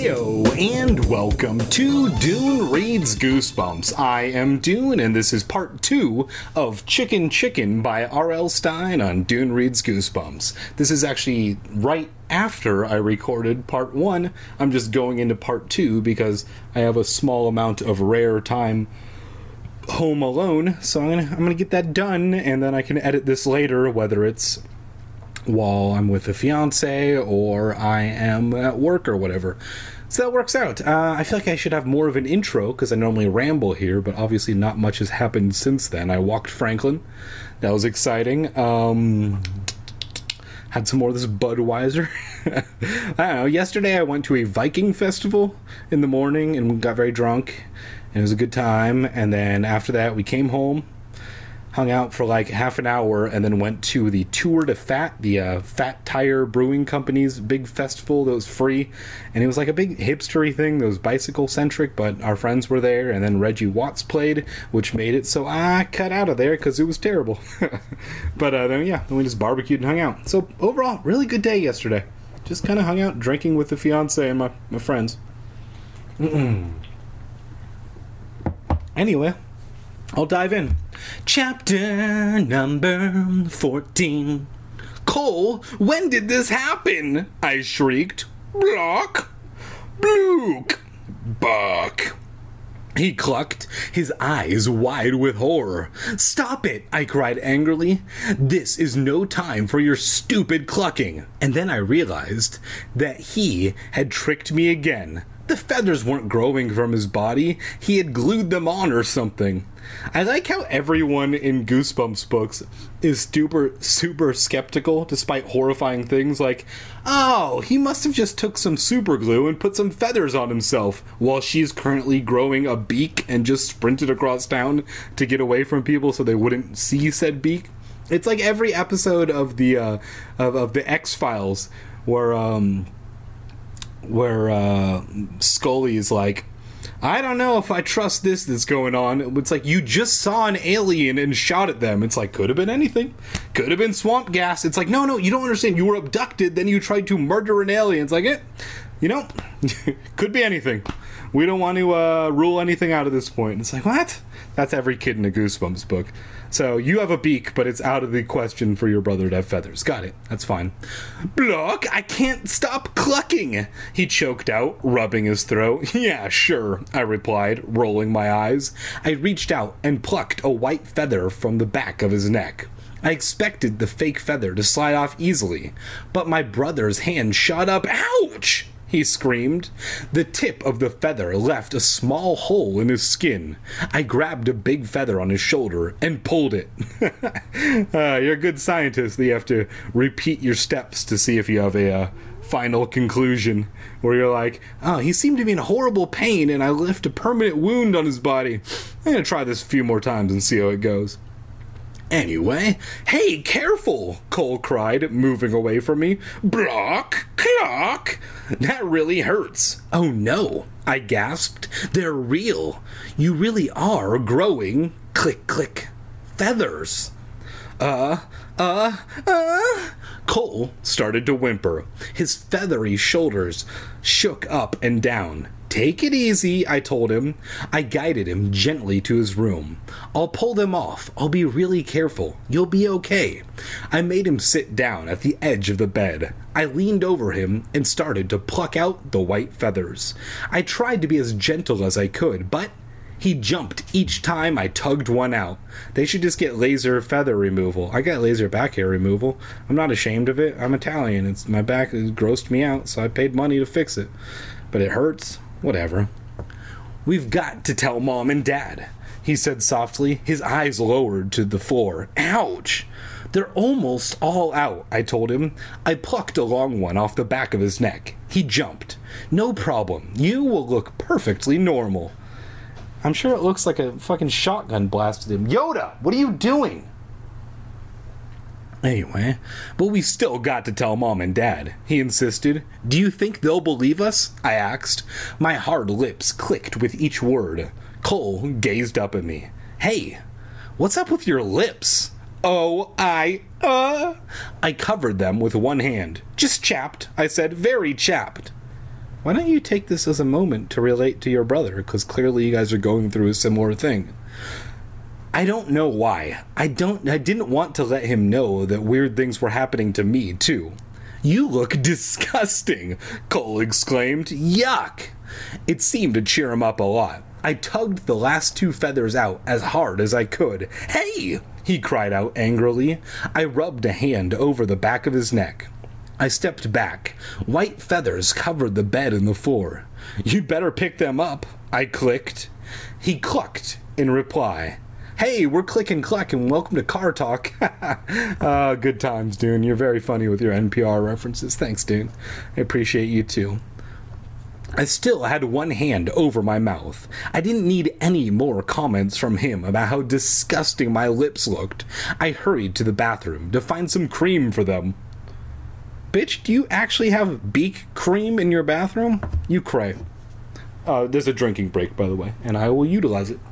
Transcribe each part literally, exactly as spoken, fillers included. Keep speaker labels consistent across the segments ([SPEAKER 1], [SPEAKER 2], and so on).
[SPEAKER 1] Heyo, and welcome to Dune Reads Goosebumps. I am Dune, and this is part two of Chicken Chicken by R L. Stine on Dune Reads Goosebumps. This is actually right after I recorded part one. I'm just going into part two because I have a small amount of rare time home alone, so I'm gonna, I'm gonna get that done, and then I can edit this later, whether it's while I'm with a fiance or I am at work or whatever. So that works out. Uh, I feel like I should have more of an intro because I normally ramble here, but obviously not much has happened since then. I walked Franklin. That was exciting. Um, had some more of this Budweiser. I don't know. Yesterday I went to a Viking festival in the morning and got very drunk. And it was a good time. And then after that we came home, hung out for like half an hour, and then went to the Tour de Fat, the uh, Fat Tire Brewing Company's big festival that was free. And it was like a big hipstery thing that was bicycle-centric, but our friends were there, and then Reggie Watts played, which made it so I cut out of there because it was terrible. But uh, then, yeah, then we just barbecued and hung out. So overall, really good day yesterday. Just kind of hung out, drinking with the fiance and my, my friends. Mm-mm. Anyway, I'll dive in. Chapter number fourteen. Cole, when did this happen? I shrieked. Block. Blook. Buck. He clucked, his eyes wide with horror. Stop it, I cried angrily. This is no time for your stupid clucking. And then I realized that he had tricked me again. The feathers weren't growing from his body. He had glued them on or something. I like how everyone in Goosebumps books is super, super skeptical despite horrifying things like, oh, he must have just took some super glue and put some feathers on himself while she's currently growing a beak and just sprinted across town to get away from people so they wouldn't see said beak. It's like every episode of the, uh, of, of the X-Files where, um... where uh, Scully is like, I don't know if I trust this that's going on. It's like, you just saw an alien and shot at them. It's like, could have been anything. Could have been swamp gas. It's like, no, no, you don't understand. You were abducted, then you tried to murder an alien. It's like, eh, you know, could be anything. We don't want to uh, rule anything out at this point. It's like, what? That's every kid in a Goosebumps book. So you have a beak, but it's out of the question for your brother to have feathers. Got it. That's fine. Block, I can't stop clucking, he choked out, rubbing his throat. Yeah, sure, I replied, rolling my eyes. I reached out and plucked a white feather from the back of his neck. I expected the fake feather to slide off easily, but my brother's hand shot up. Ouch! He screamed. The tip of the feather left a small hole in his skin. I grabbed a big feather on his shoulder and pulled it. uh, you're a good scientist. You have to repeat your steps to see if you have a uh, final conclusion where you're like, oh, he seemed to be in horrible pain and I left a permanent wound on his body. I'm going to try this a few more times and see how it goes. Anyway, hey, careful, Cole cried, moving away from me. Block, clock. That really hurts. Oh no, I gasped. They're real. You really are growing, click, click, feathers. Uh, uh, uh. Cole started to whimper. His feathery shoulders shook up and down. Take it easy, I told him. I guided him gently to his room. I'll pull them off. I'll be really careful. You'll be okay. I made him sit down at the edge of the bed. I leaned over him and started to pluck out the white feathers. I tried to be as gentle as I could, but he jumped each time I tugged one out. They should just get laser feather removal. I got laser back hair removal. I'm not ashamed of it. I'm Italian. It's my back it grossed me out, so I paid money to fix it. But it hurts. Whatever. We've got to tell Mom and Dad, he said softly, his eyes lowered to the floor. Ouch! They're almost all out, I told him. I plucked a long one off the back of his neck. He jumped. No problem. You will look perfectly normal. I'm sure it looks like a fucking shotgun blasted him. Yoda, what are you doing? Anyway, but we still got to tell Mom and Dad, he insisted. Do you think they'll believe us? I asked. My hard lips clicked with each word. Cole gazed up at me. Hey, what's up with your lips? Oh, I, uh... I covered them with one hand. Just chapped, I said, very chapped. why don't you take this as a moment to relate to your brother? Because clearly you guys are going through a similar thing. I don't know why. I don't. I didn't want to let him know that weird things were happening to me, too. You look disgusting, Cole exclaimed. Yuck! It seemed to cheer him up a lot. I tugged the last two feathers out as hard as I could. Hey! He cried out angrily. I rubbed a hand over the back of his neck. I stepped back. White feathers covered the bed and the floor. You'd better pick them up, I clicked. He clucked in reply. Hey, we're Click and Cluck, and welcome to Car Talk. uh, good times, Dune. You're very funny with your N P R references. Thanks, Dune. I appreciate you, too. I still had one hand over my mouth. I didn't need any more comments from him about how disgusting my lips looked. I hurried to the bathroom to find some cream for them. Bitch, do you actually have beak cream in your bathroom? You cray. Uh, there's a drinking break, by the way, and I will utilize it.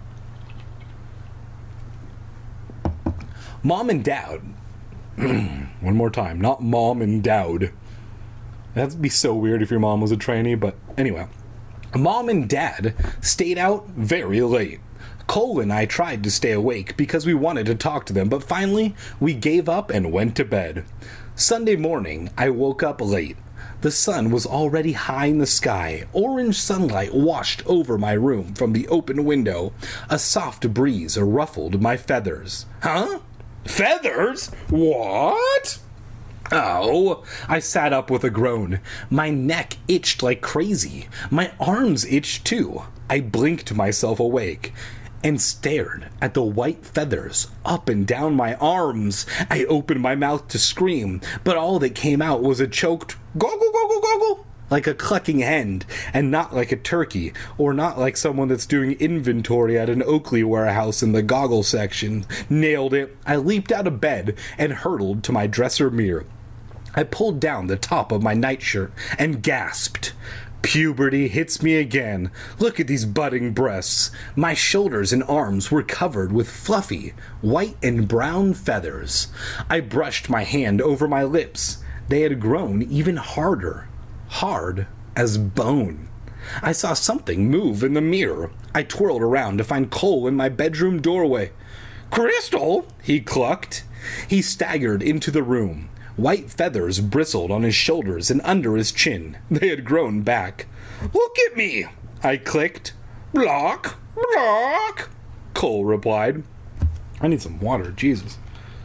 [SPEAKER 1] Mom and Dad. One more time. Not Mom and Dad. That'd be so weird if your mom was a trainee, but anyway. Mom and Dad stayed out very late. Cole and I tried to stay awake because we wanted to talk to them, but finally we gave up and went to bed. Sunday morning, I woke up late. The sun was already high in the sky. Orange sunlight washed over my room from the open window. A soft breeze ruffled my feathers. Huh? Feathers? What? Oh, I sat up with a groan. My neck itched like crazy. My arms itched too. I blinked myself awake and stared at the white feathers up and down my arms. I opened my mouth to scream, but all that came out was a choked goggle, goggle, goggle, like a clucking hen, and not like a turkey, or not like someone that's doing inventory at an Oakley warehouse in the goggle section. Nailed it. I leaped out of bed and hurtled to my dresser mirror. I pulled down the top of my nightshirt and gasped. Puberty hits me again. Look at these budding breasts. My shoulders and arms were covered with fluffy, white and brown feathers. I brushed my hand over my lips. They had grown even harder. Hard as bone. I saw something move in the mirror. I twirled around to find Cole in my bedroom doorway. Crystal, he clucked. He staggered into the room. White feathers bristled on his shoulders and under his chin. They had grown back. Look at me, I clicked. Block, block, Cole replied. I need some water, Jesus.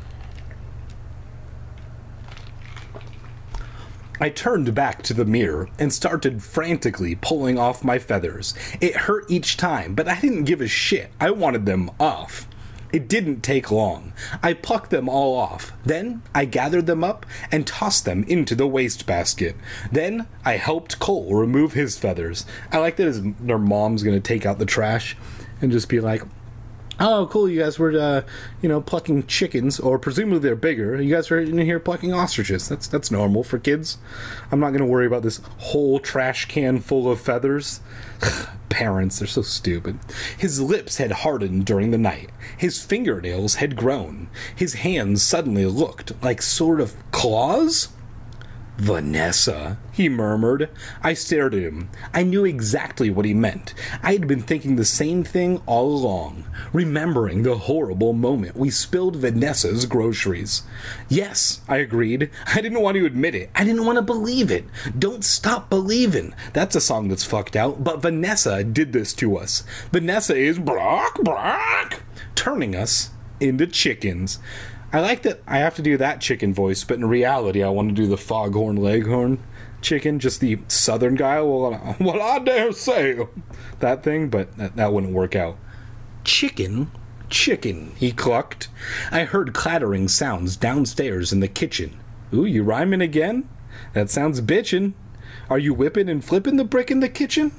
[SPEAKER 1] I turned back to the mirror and started frantically pulling off my feathers. It hurt each time, but I didn't give a shit. I wanted them off. It didn't take long. I plucked them all off. Then I gathered them up and tossed them into the wastebasket. Then I helped Cole remove his feathers. I like that his, their mom's going to take out the trash and just be like, oh, cool, you guys were, uh, you know, plucking chickens, or presumably they're bigger. You guys are in here plucking ostriches. That's that's normal for kids. I'm not going to worry about this whole trash can full of feathers. Parents, they're so stupid. His lips had hardened during the night. His fingernails had grown. His hands suddenly looked like sort of claws. Vanessa, he murmured. I stared at him. I knew exactly what he meant. I had been thinking the same thing all along, remembering the horrible moment we spilled Vanessa's groceries. Yes, I agreed. I didn't want to admit it. I didn't want to believe it. Don't stop believing. That's a song that's fucked out, but Vanessa did this to us. Vanessa is block, block, turning us into chickens. I like that I have to do that chicken voice, but in reality I want to do the foghorn leghorn chicken, just the southern guy. Well, well I dare say that thing, but that, that wouldn't work out. Chicken, chicken, he clucked. I heard clattering sounds downstairs in the kitchen. Ooh, you rhyming again? That sounds bitchin'. Are you whipping and flipping the brick in the kitchen?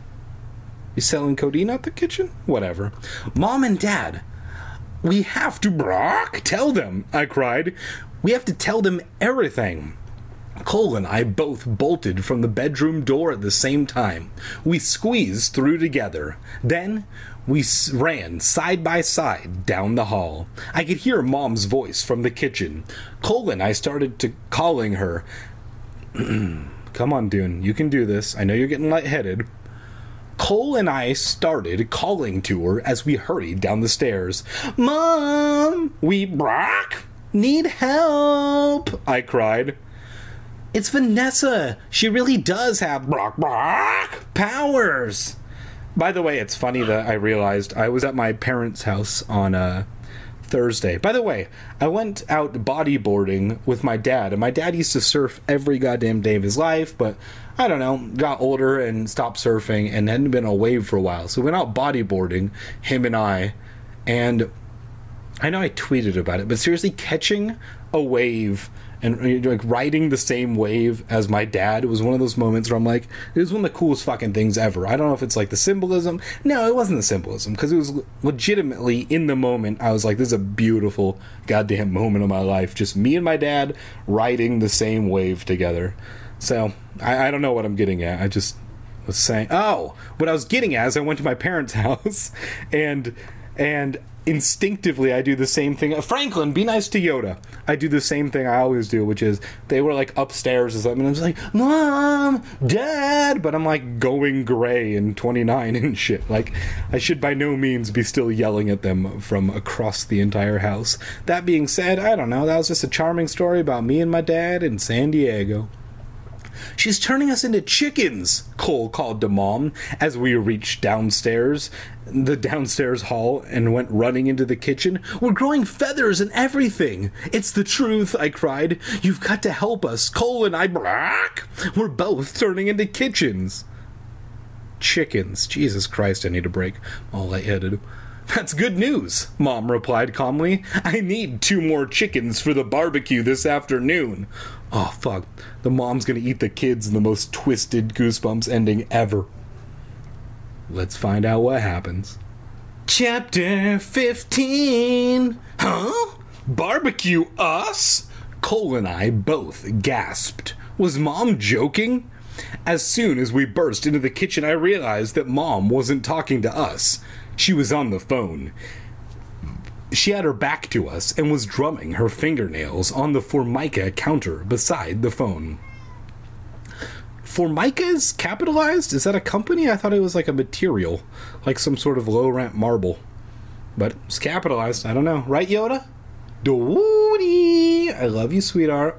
[SPEAKER 1] You selling codeine out the kitchen? Whatever. Mom and Dad, we have to, Brock, tell them, I cried. We have to tell them everything. Cole and I both bolted from the bedroom door at the same time. We squeezed through together. Then we ran side by side down the hall. I could hear Mom's voice from the kitchen. Cole and I started to calling her. Come on, Dune. You can do this. I know you're getting lightheaded. Cole and I started calling to her as we hurried down the stairs. Mom, we Brock need help, I cried. It's Vanessa. She really does have Brock Brock powers. By the way, it's funny that I realized I was at my parents' house on uh, Thursday. By the way, I went out bodyboarding with my dad, and my dad used to surf every goddamn day of his life, but I don't know, got older and stopped surfing and hadn't been on a wave for a while. So we went out bodyboarding, him and I, and I know I tweeted about it, but seriously, catching a wave and like riding the same wave as my dad was one of those moments where I'm like, it was one of the coolest fucking things ever. I don't know if it's like the symbolism. No, it wasn't the symbolism, because it was legitimately in the moment. I was like, this is a beautiful goddamn moment of my life. Just me and my dad riding the same wave together. So I, I don't know what I'm getting at. I just was saying, oh, what I was getting at is I went to my parents' house and and instinctively I do the same thing. Franklin, be nice to Yoda. I do the same thing I always do, which is they were like upstairs or something, and I'm just like, Mom, Dad, but I'm like going gray and twenty-nine and shit. Like, I should by no means be still yelling at them from across the entire house. That being said, I don't know, that was just a charming story about me and my dad in San Diego. She's turning us into chickens, Cole called to Mom as we reached downstairs, the downstairs hall, and went running into the kitchen. We're growing feathers and everything. It's the truth, I cried. You've got to help us. Cole and I, Brock, we're both turning into kitchens. Chickens. Jesus Christ, I need a break. I'm all lightheaded. That's good news, Mom replied calmly. I need two more chickens for the barbecue this afternoon. Oh, fuck. The mom's gonna eat the kids in the most twisted Goosebumps ending ever. Let's find out what happens. Chapter fifteen. Huh? Barbecue us? Cole and I both gasped. Was Mom joking? As soon as we burst into the kitchen, I realized that Mom wasn't talking to us. She was on the phone. She had her back to us and was drumming her fingernails on the Formica counter beside the phone. Formica is capitalized? Is that a company? I thought it was like a material, like some sort of low-rent marble. But it's capitalized. I don't know. Right, Yoda? Doody! I love you, sweetheart.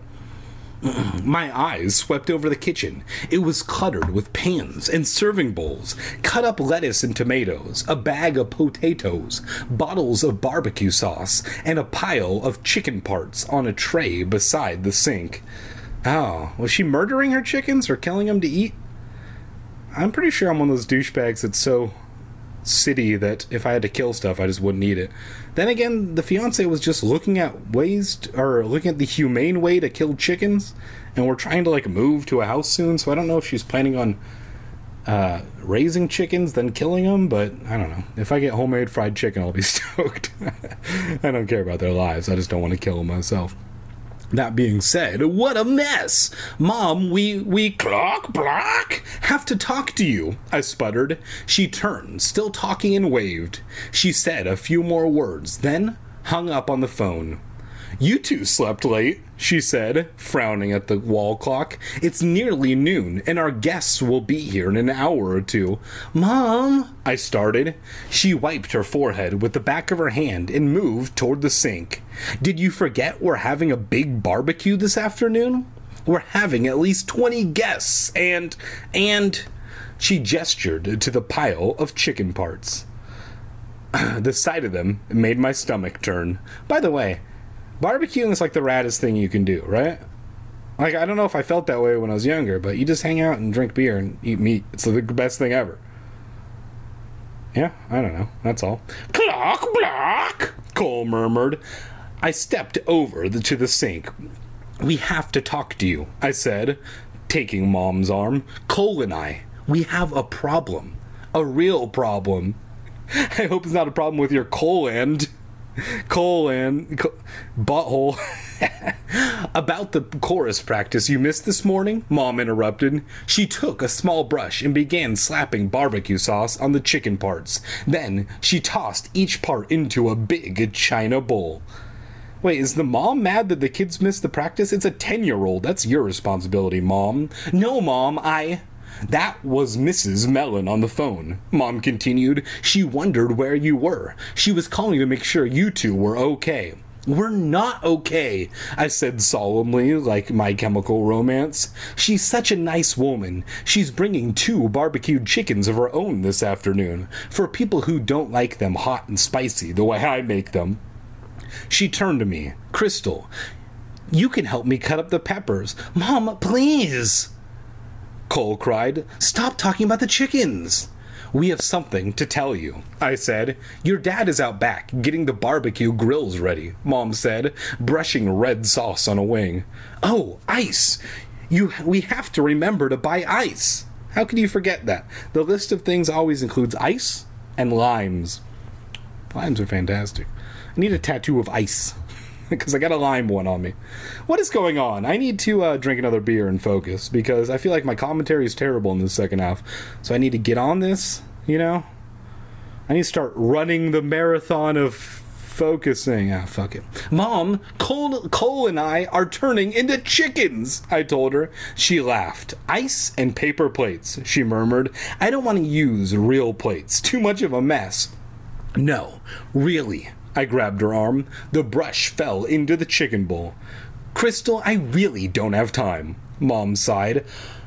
[SPEAKER 1] My eyes swept over the kitchen. It was cluttered with pans and serving bowls, cut up lettuce and tomatoes, a bag of potatoes, bottles of barbecue sauce, and a pile of chicken parts on a tray beside the sink. Oh, was she murdering her chickens or killing them to eat? I'm pretty sure I'm one of those douchebags that's so city that if I had to kill stuff, I just wouldn't eat it. Then again, the fiance was just looking at ways to, or looking at the humane way to kill chickens, and we're trying to like move to a house soon, so I don't know if she's planning on uh, raising chickens then killing them, but I don't know. If I get homemade fried chicken, I'll be stoked. I don't care about their lives, I just don't want to kill them myself. That being said, what a mess! Mom, we, we, clock, block, have to talk to you, I sputtered. She turned, still talking, and waved. She said a few more words, then hung up on the phone. You two slept late, she said, frowning at the wall clock. It's nearly noon, and our guests will be here in an hour or two. Mom, I started. She wiped her forehead with the back of her hand and moved toward the sink. Did you forget we're having a big barbecue this afternoon? We're having at least twenty guests, and, and... She gestured to the pile of chicken parts. The sight of them made my stomach turn. By the way, barbecuing is like the raddest thing you can do, right? Like, I don't know if I felt that way when I was younger, but you just hang out and drink beer and eat meat. It's the best thing ever. Yeah, I don't know. That's all. Clock, block, Cole murmured. I stepped over the, to the sink. We have to talk to you, I said, taking Mom's arm. Cole and I, we have a problem. A real problem. I hope it's not a problem with your colon. Colon. Co- butthole. About the chorus practice you missed this morning, Mom interrupted. She took a small brush and began slapping barbecue sauce on the chicken parts. Then she tossed each part into a big china bowl. Wait, is the mom mad that the kids missed the practice? It's a ten-year-old. That's your responsibility, Mom. No, Mom, I... That was Missus Mellon on the phone, Mom continued. She wondered where you were. She was calling to make sure you two were okay. We're not okay, I said solemnly, like My Chemical Romance. She's such a nice woman. She's bringing two barbecued chickens of her own this afternoon, for people who don't like them hot and spicy the way I make them. She turned to me. Crystal, you can help me cut up the peppers. Mom, please! Cole cried. Stop talking about the chickens. We have something to tell you, I said. Your dad is out back, getting the barbecue grills ready, Mom said, brushing red sauce on a wing. Oh, ice! You, we have to remember to buy ice. How could you forget that? The list of things always includes ice and limes. Limes are fantastic. I need a tattoo of ice, because I got a lime one on me. What is going on? I need to uh, drink another beer and focus, because I feel like my commentary is terrible in the second half. So I need to get on this, you know? I need to start running the marathon of focusing. Ah, fuck it. Mom, Cole, Cole and I are turning into chickens, I told her. She laughed. Ice and paper plates, she murmured. I don't want to use real plates. Too much of a mess. No, really. I grabbed her arm. The brush fell into the chicken bowl. Crystal, I really don't have time, Mom sighed.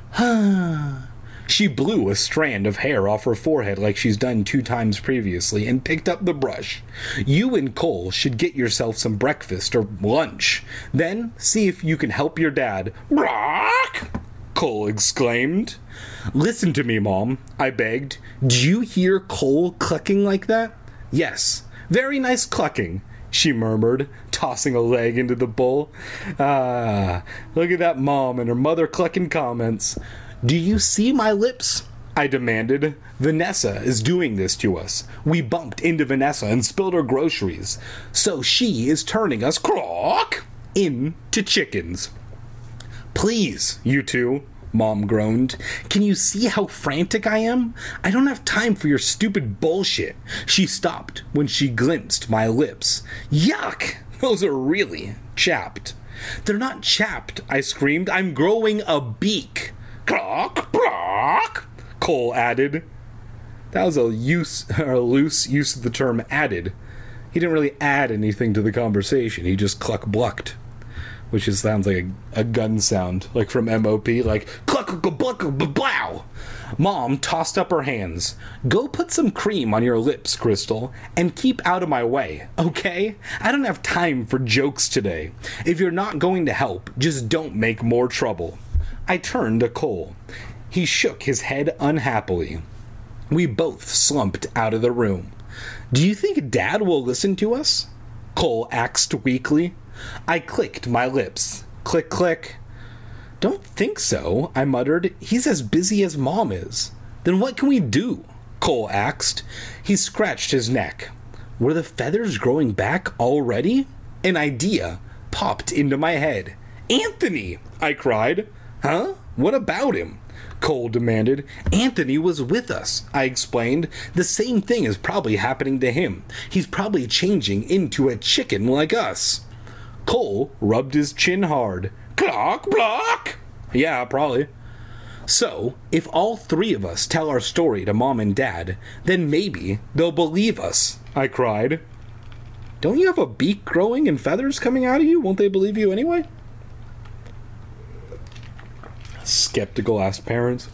[SPEAKER 1] She blew a strand of hair off her forehead like she's done two times previously and picked up the brush. You and Cole should get yourself some breakfast or lunch. Then see if you can help your dad. Brock! Cole exclaimed. Listen to me, Mom, I begged. Do you hear Cole clucking like that? Yes. Very nice clucking, she murmured, tossing a leg into the bowl. Ah, look at that mom and her mother clucking comments. Do you see my lips? I demanded. Vanessa is doing this to us. We bumped into Vanessa and spilled her groceries. So she is turning us, croak, into chickens. Please, you two, Mom groaned. Can you see how frantic I am? I don't have time for your stupid bullshit. She stopped when she glimpsed my lips. Yuck! Those are really chapped. They're not chapped, I screamed. I'm growing a beak. Clock, block, Cole added. That was a use, a loose use of the term added. He didn't really add anything to the conversation. He just cluck-blucked. Which is, sounds like a, a gun sound, like from M O P, like cluck cluck cluck blow. Mom tossed up her hands. Go put some cream on your lips, Crystal, and keep out of my way, okay? I don't have time for jokes today. If you're not going to help, just don't make more trouble. I turned to Cole. He shook his head unhappily. We both slumped out of the room. Do you think Dad will listen to us? Cole asked weakly. I clicked my lips. Click, click. Don't think so, I muttered. He's as busy as Mom is. Then what can we do? Cole asked. He scratched his neck. Were the feathers growing back already? An idea popped into my head. Anthony! I cried. Huh? What about him? Cole demanded. Anthony was with us, I explained. The same thing is probably happening to him. He's probably changing into a chicken like us. Cole rubbed his chin hard. Clock, block! Yeah, probably. So, if all three of us tell our story to Mom and Dad, then maybe they'll believe us, I cried. Don't you have a beak growing and feathers coming out of you? Won't they believe you anyway? Skeptical ass parents.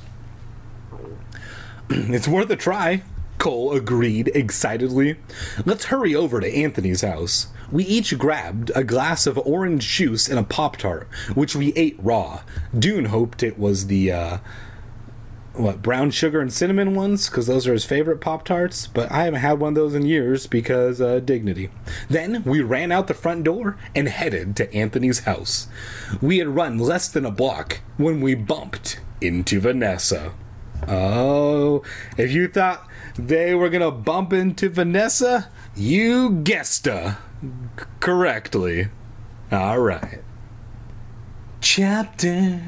[SPEAKER 1] It's worth a try, Cole agreed excitedly. Let's hurry over to Anthony's house. We each grabbed a glass of orange juice and a Pop-Tart, which we ate raw. Dune hoped it was the, uh, what, brown sugar and cinnamon ones, because those are his favorite Pop-Tarts, but I haven't had one of those in years because, uh, dignity. Then we ran out the front door and headed to Anthony's house. We had run less than a block when we bumped into Vanessa. Oh, if you thought they were gonna bump into Vanessa, you guessed-a correctly. All right. Chapter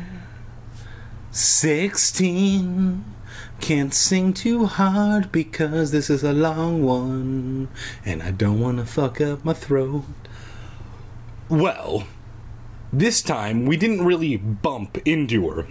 [SPEAKER 1] sixteen. Can't sing too hard because this is a long one, and I don't want to fuck up my throat. Well, this time we didn't really bump into her.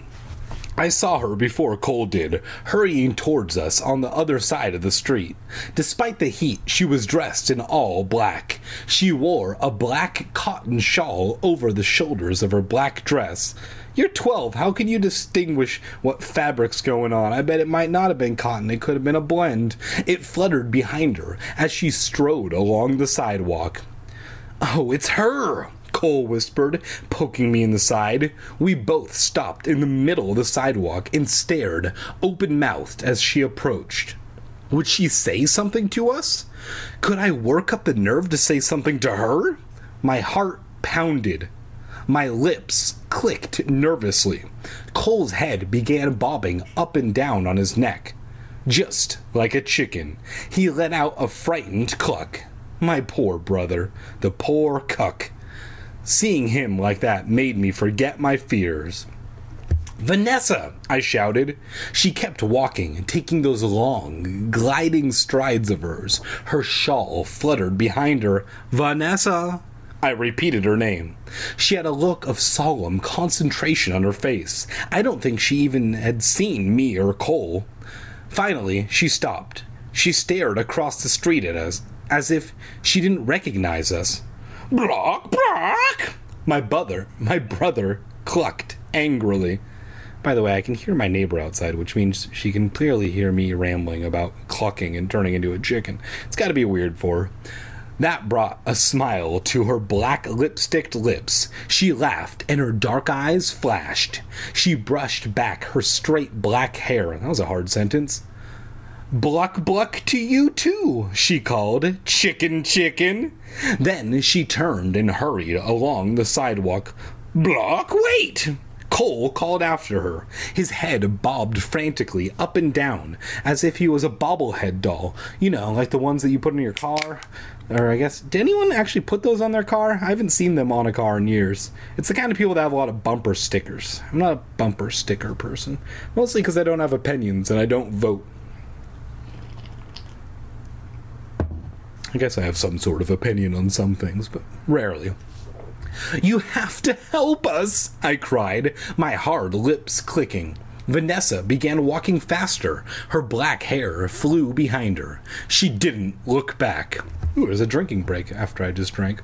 [SPEAKER 1] I saw her before Cole did, hurrying towards us on the other side of the street. Despite the heat, she was dressed in all black. She wore a black cotton shawl over the shoulders of her black dress. You're twelve, how can you distinguish what fabric's going on? I bet it might not have been cotton, it could have been a blend. It fluttered behind her as she strode along the sidewalk. "Oh, it's her!" Cole whispered, poking me in the side. We both stopped in the middle of the sidewalk and stared, open-mouthed, as she approached. Would she say something to us? Could I work up the nerve to say something to her? My heart pounded. My lips clicked nervously. Cole's head began bobbing up and down on his neck. Just like a chicken, he let out a frightened cluck. My poor brother, the poor cuck. Seeing him like that made me forget my fears. "Vanessa!" I shouted. She kept walking, taking those long, gliding strides of hers. Her shawl fluttered behind her. "Vanessa!" I repeated her name. She had a look of solemn concentration on her face. I don't think she even had seen me or Cole. Finally, she stopped. She stared across the street at us, as if she didn't recognize us. "Block, block!" My brother, my brother clucked angrily. By the way, I can hear my neighbor outside, which means she can clearly hear me rambling about clucking and turning into a chicken. It's got to be weird for her. That brought a smile to her black lipsticked lips. She laughed, and her dark eyes flashed. She brushed back her straight black hair. That was a hard sentence. "Bluck, bluck to you, too," she called. "Chicken, chicken." Then she turned and hurried along the sidewalk. "Block, wait!" Cole called after her. His head bobbed frantically up and down, as if he was a bobblehead doll. You know, like the ones that you put in your car. Or I guess, did anyone actually put those on their car? I haven't seen them on a car in years. It's the kind of people that have a lot of bumper stickers. I'm not a bumper sticker person. Mostly because I don't have opinions and I don't vote. I guess I have some sort of opinion on some things, but rarely. "You have to help us!" I cried, my hard lips clicking. Vanessa began walking faster. Her black hair flew behind her. She didn't look back. Ooh, there's a drinking break after I just drank.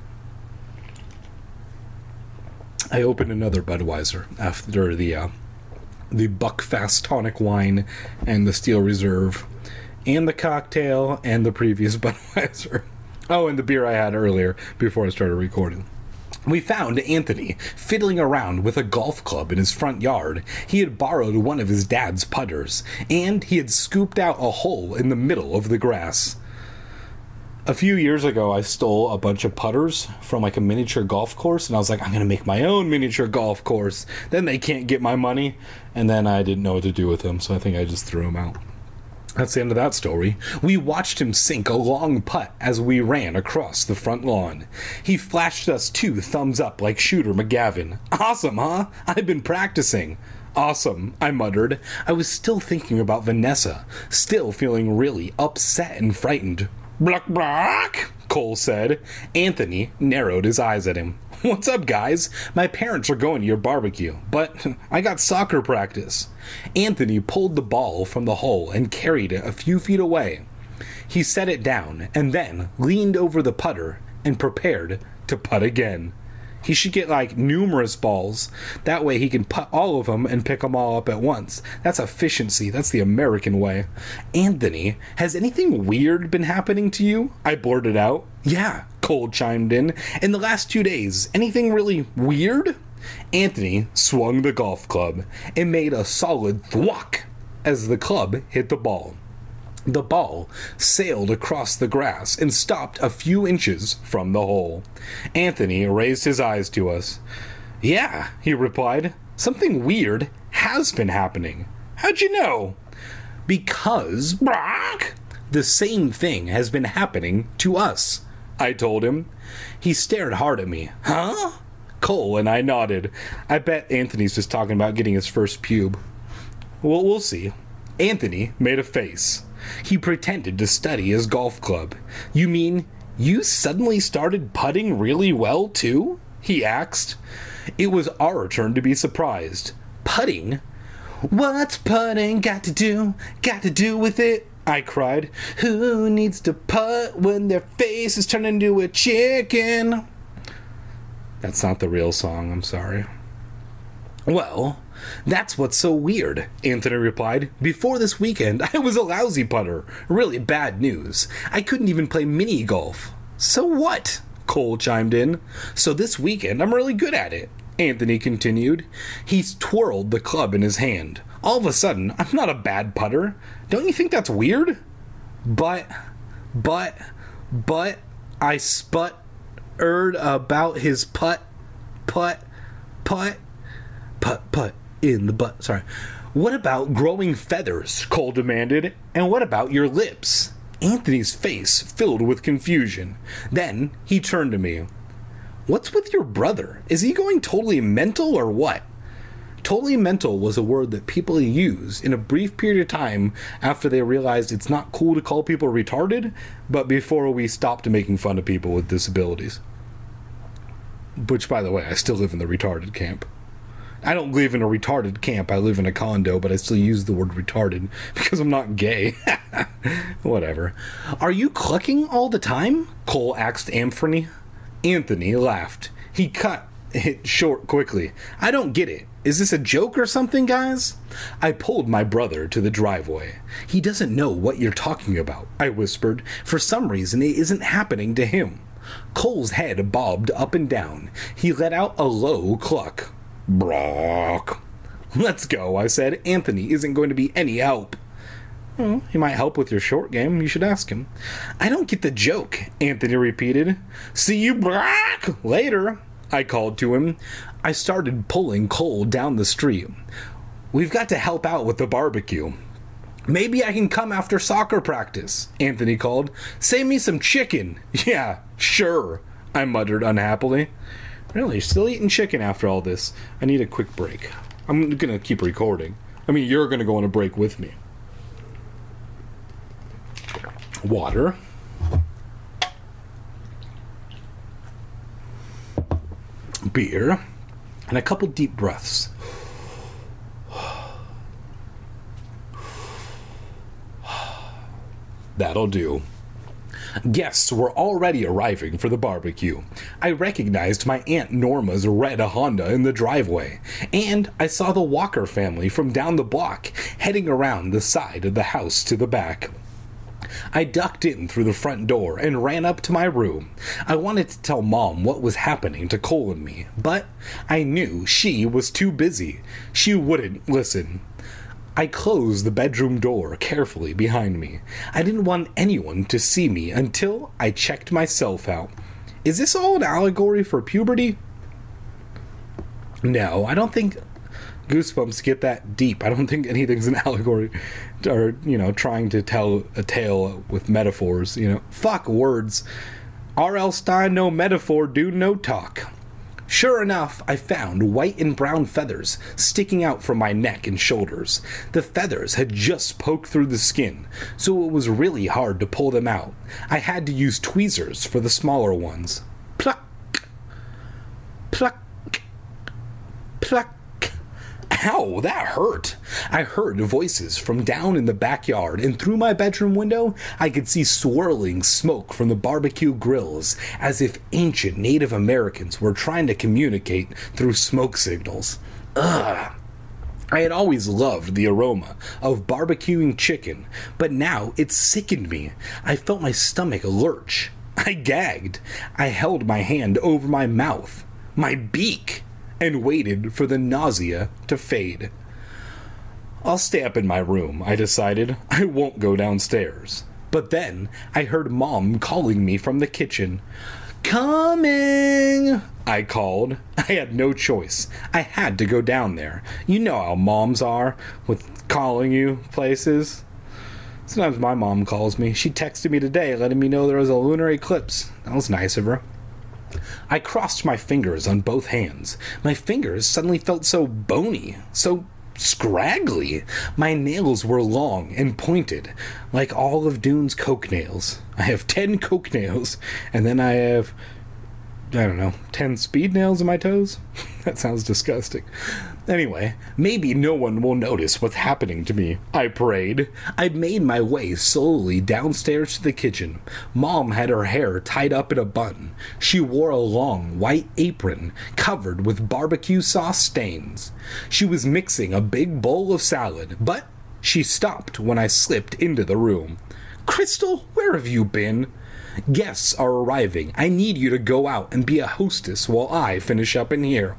[SPEAKER 1] I opened another Budweiser after the uh, the Buckfast tonic wine and the Steel Reserve and the cocktail and the previous Budweiser. Oh, and the beer I had earlier before I started recording. We found Anthony fiddling around with a golf club in his front yard. He had borrowed one of his dad's putters, and he had scooped out a hole in the middle of the grass. A few years ago, I stole a bunch of putters from like a miniature golf course, and I was like, I'm going to make my own miniature golf course. Then they can't get my money, and then I didn't know what to do with them, so I think I just threw them out. That's the end of that story. We watched him sink a long putt as we ran across the front lawn. He flashed us two thumbs up like Shooter McGavin. Awesome, huh? I've been practicing. Awesome, I muttered. I was still thinking about Vanessa, still feeling really upset and frightened. Bluck, bluck, Cole said. Anthony narrowed his eyes at him. What's up, guys? My parents are going to your barbecue, but I got soccer practice. Anthony pulled the ball from the hole and carried it a few feet away. He set it down and then leaned over the putter and prepared to putt again. He should get, like, numerous balls. That way he can putt all of them and pick them all up at once. That's efficiency. That's the American way. Anthony, has anything weird been happening to you? I blurted out. Yeah, Cole chimed in. In the last two days, anything really weird? Anthony swung the golf club and made a solid thwack as the club hit the ball. The ball sailed across the grass and stopped a few inches from the hole. Anthony raised his eyes to us. Yeah, he replied. Something weird has been happening. How'd you know? Because, Brock, the same thing has been happening to us, I told him. He stared hard at me. Huh? Cole and I nodded. I bet Anthony's just talking about getting his first pube. Well, we'll see. Anthony made a face. He pretended to study his golf club. You mean you suddenly started putting really well, too? he asked. It was our turn to be surprised. Putting? What's putting got to do, got to do with it? I cried. Who needs to putt when their face is turned into a chicken? That's not the real song, I'm sorry. Well, that's what's so weird, Anthony replied. Before this weekend, I was a lousy putter. Really bad news. I couldn't even play mini golf. So what? Cole chimed in. So this weekend, I'm really good at it, Anthony continued. He twirled the club in his hand. All of a sudden, I'm not a bad putter. Don't you think that's weird? But, but, but, I sputtered about his putt, putt, putt, putt, putt in the butt. Sorry. What about growing feathers? Cole demanded. And what about your lips? Anthony's face filled with confusion. Then he turned to me. What's with your brother? Is he going totally mental or what? Totally mental was a word that people use in a brief period of time after they realized it's not cool to call people retarded, but before we stopped making fun of people with disabilities. Which, by the way, I still live in the retarded camp. I don't live in a retarded camp. I live in a condo, but I still use the word retarded because I'm not gay. Whatever. Are you clucking all the time? Cole asked Anthony. Anthony laughed. He cut it short quickly. I don't get it. Is this a joke or something, guys? I pulled my brother to the driveway. He doesn't know what you're talking about, I whispered. For some reason, it isn't happening to him. Cole's head bobbed up and down. He let out a low cluck. Brock. Let's go, I said. Anthony isn't going to be any help. Well, he might help with your short game. You should ask him. I don't get the joke, Anthony repeated. See you, Brock, later, I called to him. I started pulling Cole down the street. We've got to help out with the barbecue. Maybe I can come after soccer practice, Anthony called. Save me some chicken. Yeah, sure, I muttered unhappily. Really, still eating chicken after all this? I need a quick break. I'm going to keep recording. I mean, you're going to go on a break with me. Water. Beer. And a couple deep breaths. That'll do. Guests were already arriving for the barbecue. I recognized my Aunt Norma's red Honda in the driveway, and I saw the Walker family from down the block heading around the side of the house to the back. I ducked in through the front door and ran up to my room. I wanted to tell Mom what was happening to Cole and me, but I knew she was too busy. She wouldn't listen. I closed the bedroom door carefully behind me. I didn't want anyone to see me until I checked myself out. Is this all an allegory for puberty? No, I don't think Goosebumps get that deep. I don't think anything's an allegory or, you know, trying to tell a tale with metaphors, you know. Fuck words. R L Stein, no metaphor, do no talk. Sure enough, I found white and brown feathers sticking out from my neck and shoulders. The feathers had just poked through the skin, so it was really hard to pull them out. I had to use tweezers for the smaller ones. Pluck, pluck, pluck. Ow, that hurt. I heard voices from down in the backyard, and through my bedroom window, I could see swirling smoke from the barbecue grills, as if ancient Native Americans were trying to communicate through smoke signals. Ugh. I had always loved the aroma of barbecuing chicken, but now it sickened me. I felt my stomach lurch. I gagged. I held my hand over my mouth, my beak, and waited for the nausea to fade. I'll stay up in my room, I decided. I won't go downstairs. But then I heard Mom calling me from the kitchen. Coming, I called. I had no choice. I had to go down there. You know how moms are with calling you places. Sometimes my mom calls me. She texted me today letting me know there was a lunar eclipse. That was nice of her. I crossed my fingers on both hands. My fingers suddenly felt so bony, so scraggly. My nails were long and pointed, like all of Dune's coke nails. I have ten coke nails, and then I have I don't know, ten speed nails in my toes? That sounds disgusting. Anyway, maybe no one will notice what's happening to me, I prayed. I made my way slowly downstairs to the kitchen. Mom had her hair tied up in a bun. She wore a long white apron covered with barbecue sauce stains. She was mixing a big bowl of salad, but she stopped when I slipped into the room. Crystal, where have you been? Guests are arriving. I need you to go out and be a hostess while I finish up in here.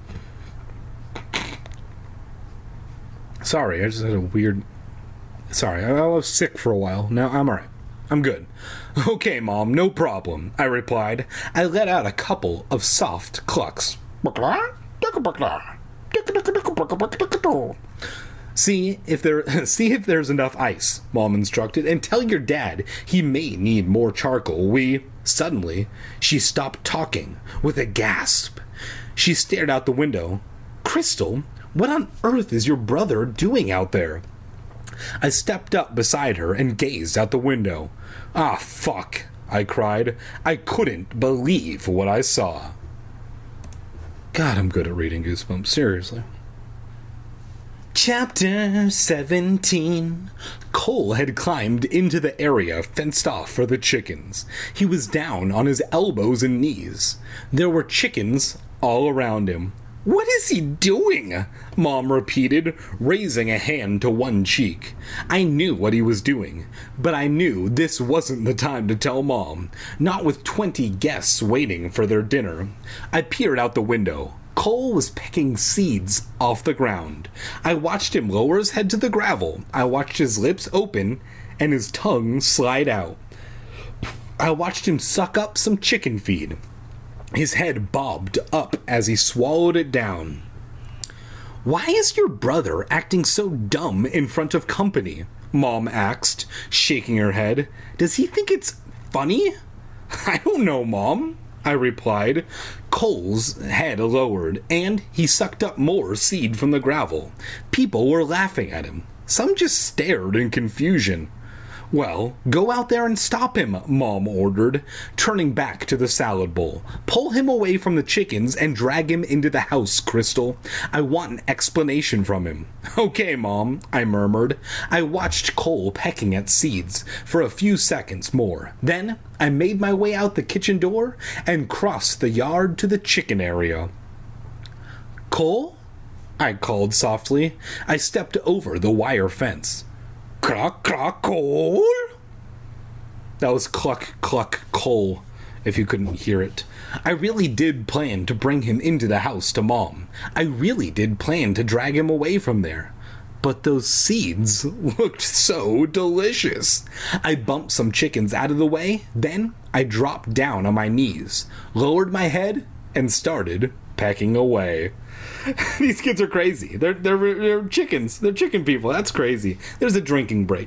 [SPEAKER 1] Sorry, I just had a weird... Sorry, I was sick for a while. Now I'm alright. I'm good. Okay, Mom, no problem, I replied. I let out a couple of soft clucks. See if there see if there's enough ice, Mom instructed, and tell your dad he may need more charcoal. We suddenly she stopped talking with a gasp. She stared out the window. Crystal, what on earth is your brother doing out there? I stepped up beside her and gazed out the window. Ah, fuck, I cried. I couldn't believe what I saw. God, I'm good at reading Goosebumps, seriously. Chapter seventeen. Cole had climbed into the area fenced off for the chickens. He was down on his elbows and knees. There were chickens all around him. What is he doing? Mom repeated, raising a hand to one cheek. I knew what he was doing, but I knew this wasn't the time to tell Mom, not with twenty guests waiting for their dinner. I peered out the window. Cole was picking seeds off the ground. I watched him lower his head to the gravel. I watched his lips open and his tongue slide out. I watched him suck up some chicken feed. His head bobbed up as he swallowed it down. Why is your brother acting so dumb in front of company? Mom asked, shaking her head. Does he think it's funny? I don't know, Mom, I replied. Cole's head lowered, and he sucked up more seed from the gravel. People were laughing at him. Some just stared in confusion. Well, go out there and stop him, Mom ordered, turning back to the salad bowl. Pull him away from the chickens and drag him into the house, Crystal. I want an explanation from him. Okay, Mom, I murmured. I watched Cole pecking at seeds for a few seconds more. Then I made my way out the kitchen door and crossed the yard to the chicken area. Cole? I called softly. I stepped over the wire fence. Cluck, cluck, Cole? That was cluck, cluck, Cole, if you couldn't hear it. I really did plan to bring him into the house to Mom. I really did plan to drag him away from there. But those seeds looked so delicious. I bumped some chickens out of the way, then I dropped down on my knees, lowered my head, and started pecking away. These kids are crazy. They're, they're they're chickens. They're chicken people. That's crazy. There's a drinking break.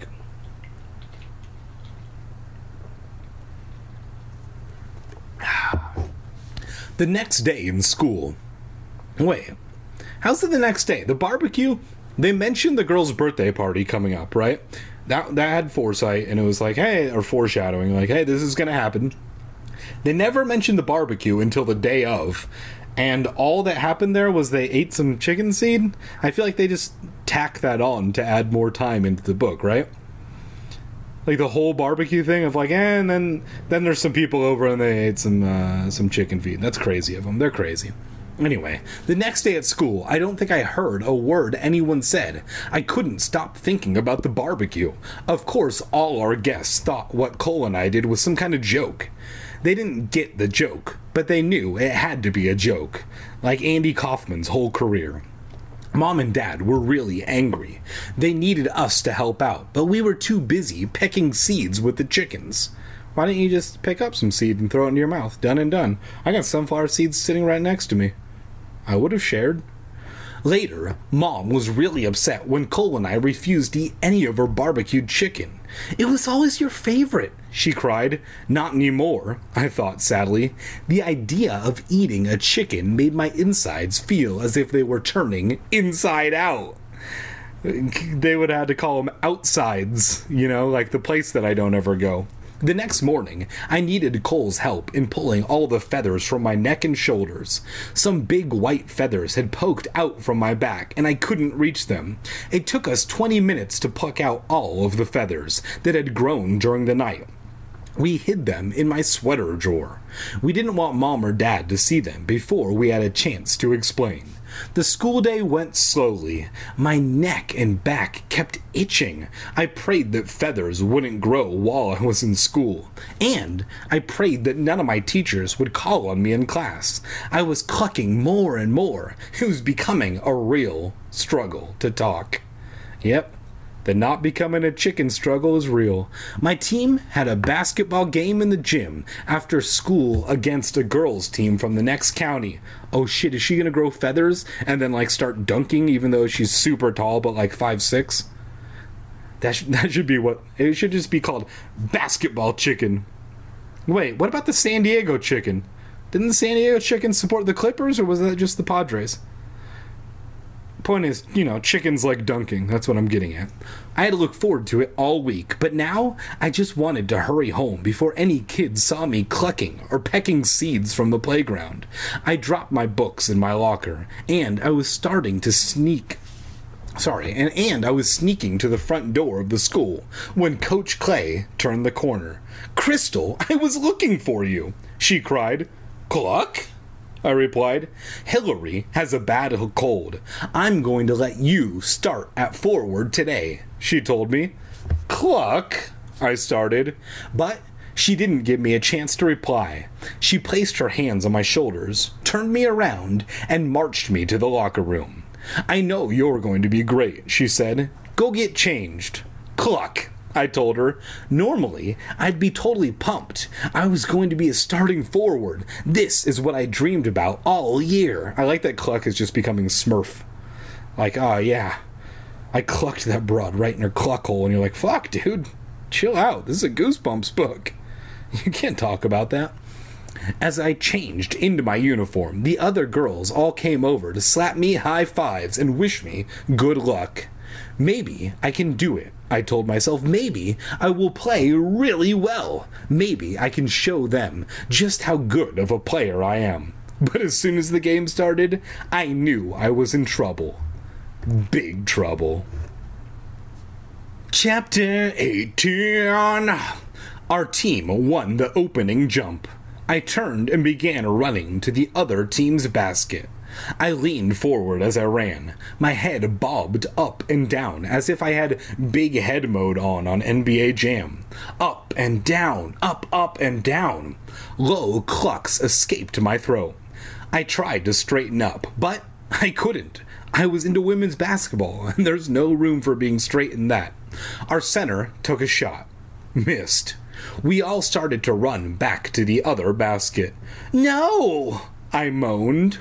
[SPEAKER 1] The next day in school. Wait, how's it the next day? The barbecue? They mentioned the girl's birthday party coming up, right? That that had foresight, and it was like, hey, or foreshadowing, like, hey, this is gonna happen. They never mentioned the barbecue until the day of. And all that happened there was they ate some chicken seed. I feel like they just tack that on to add more time into the book, right? Like the whole barbecue thing of like, eh, and then then there's some people over and they ate some uh, some chicken feed. That's crazy of them. They're crazy. Anyway, the next day at school, I don't think I heard a word anyone said. I couldn't stop thinking about the barbecue. Of course, all our guests thought what Cole and I did was some kind of joke. They didn't get the joke, but they knew it had to be a joke, like Andy Kaufman's whole career. Mom and Dad were really angry. They needed us to help out, but we were too busy pecking seeds with the chickens. Why didn't you just pick up some seed and throw it into your mouth? Done and done. I got sunflower seeds sitting right next to me. I would have shared. Later, Mom was really upset when Cole and I refused to eat any of her barbecued chicken. It was always your favorite, she cried. Not anymore, I thought sadly. The idea of eating a chicken made my insides feel as if they were turning inside out. They would have had to call them outsides, you know, like the place that I don't ever go. The next morning, I needed Cole's help in pulling all the feathers from my neck and shoulders. Some big white feathers had poked out from my back, and I couldn't reach them. It took us twenty minutes to pluck out all of the feathers that had grown during the night. We hid them in my sweater drawer. We didn't want Mom or Dad to see them before we had a chance to explain. The school day went slowly. My neck and back kept itching. I prayed that feathers wouldn't grow while I was in school. And I prayed that none of my teachers would call on me in class. I was clucking more and more. It was becoming a real struggle to talk. Yep. The not becoming a chicken struggle is real. My team had a basketball game in the gym after school against a girls' team from the next county. Oh shit, is she gonna grow feathers and then like start dunking even though she's super tall but like five six? That, sh- that should be what... It should just be called basketball chicken. Wait, what about the San Diego chicken? Didn't the San Diego chicken support the Clippers or was that just the Padres? Point is, you know, chickens like dunking. That's what I'm getting at. I had to look forward to it all week, but now I just wanted to hurry home before any kids saw me clucking or pecking seeds from the playground. I dropped my books in my locker, and I was starting to sneak. Sorry, and, and I was sneaking to the front door of the school when Coach Clay turned the corner. "Crystal, I was looking for you," she cried. "Cluck?" I replied. "Hillary has a bad cold. I'm going to let you start at forward today," she told me. "Cluck," I started, but she didn't give me a chance to reply. She placed her hands on my shoulders, turned me around, and marched me to the locker room. "I know you're going to be great," she said. "Go get changed." "Cluck," I told her. Normally, I'd be totally pumped. I was going to be a starting forward. This is what I dreamed about all year. I like that Cluck is just becoming Smurf. Like, oh yeah, I clucked that broad right in her cluck hole, and you're like, fuck, dude, chill out. This is a Goosebumps book. You can't talk about that. As I changed into my uniform, the other girls all came over to slap me high fives and wish me good luck. Maybe I can do it, I told myself. Maybe I will play really well. Maybe I can show them just how good of a player I am. But as soon as the game started, I knew I was in trouble. Big trouble. Chapter eighteen. Our team won the opening jump. I turned and began running to the other team's basket. I leaned forward as I ran. My head bobbed up and down as if I had big head mode on on N B A Jam. Up and down, up, up and down. Low clucks escaped my throat. I tried to straighten up, but I couldn't. I was into women's basketball, and there's no room for being straight in that. Our center took a shot. Missed. We all started to run back to the other basket. "No!" I moaned.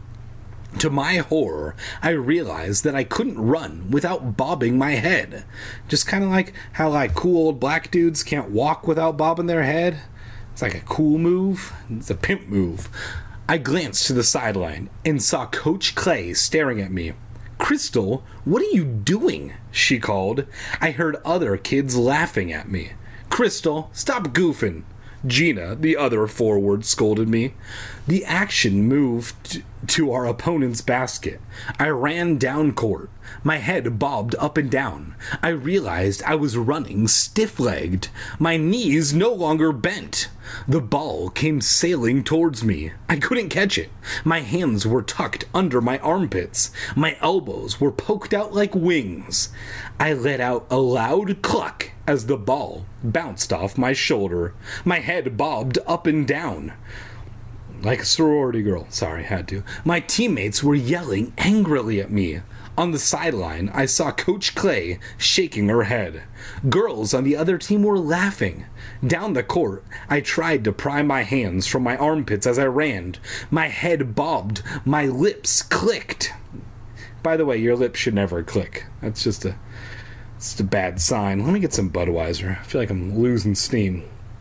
[SPEAKER 1] To my horror, I realized that I couldn't run without bobbing my head. Just kind of like how like cool old black dudes can't walk without bobbing their head. It's like a cool move. It's a pimp move. I glanced to the sideline and saw Coach Clay staring at me. "Crystal, what are you doing?" she called. I heard other kids laughing at me. "Crystal, stop goofing." Gina, the other forward, scolded me. The action moved to our opponent's basket. I ran down court. My head bobbed up and down. I realized I was running stiff-legged. My knees no longer bent. The ball came sailing towards me. I couldn't catch it. My hands were tucked under my armpits. My elbows were poked out like wings. I let out a loud cluck as the ball bounced off my shoulder. My head bobbed up and down. Like a sorority girl. Sorry, had to. My teammates were yelling angrily at me. On the sideline, I saw Coach Clay shaking her head. Girls on the other team were laughing. Down the court, I tried to pry my hands from my armpits as I ran. My head bobbed. My lips clicked. By the way, your lips should never click. That's just a, it's just a bad sign. Let me get some Budweiser. I feel like I'm losing steam.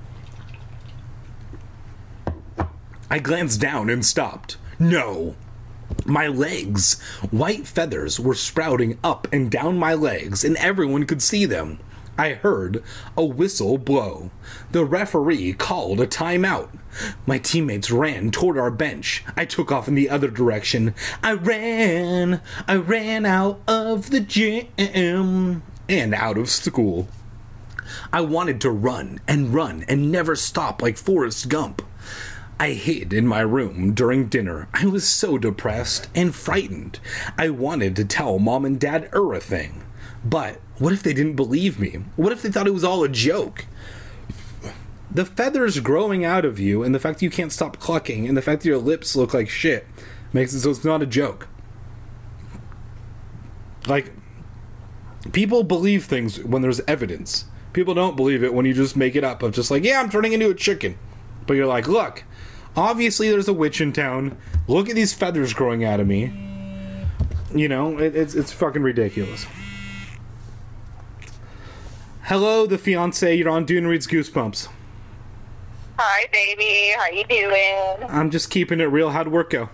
[SPEAKER 1] I glanced down and stopped. No. My legs. White feathers were sprouting up and down my legs, and everyone could see them. I heard a whistle blow. The referee called a timeout. My teammates ran toward our bench. I took off in the other direction. I ran, I ran out of the gym and out of school. I wanted to run and run and never stop like Forrest Gump. I hid in my room during dinner. I was so depressed and frightened. I wanted to tell Mom and Dad everything. But what if they didn't believe me? What if they thought it was all a joke? The feathers growing out of you and the fact that you can't stop clucking and the fact that your lips look like shit makes it so it's not a joke. Like, people believe things when there's evidence. People don't believe it when you just make it up of just like, yeah, I'm turning into a chicken. But you're like, look, obviously there's a witch in town. Look at these feathers growing out of me. You know, it, it's it's fucking ridiculous. Hello, the fiance. You're on Dune Reads Goosebumps.
[SPEAKER 2] Hi, baby. How you doing?
[SPEAKER 1] I'm just keeping it real. How'd work go?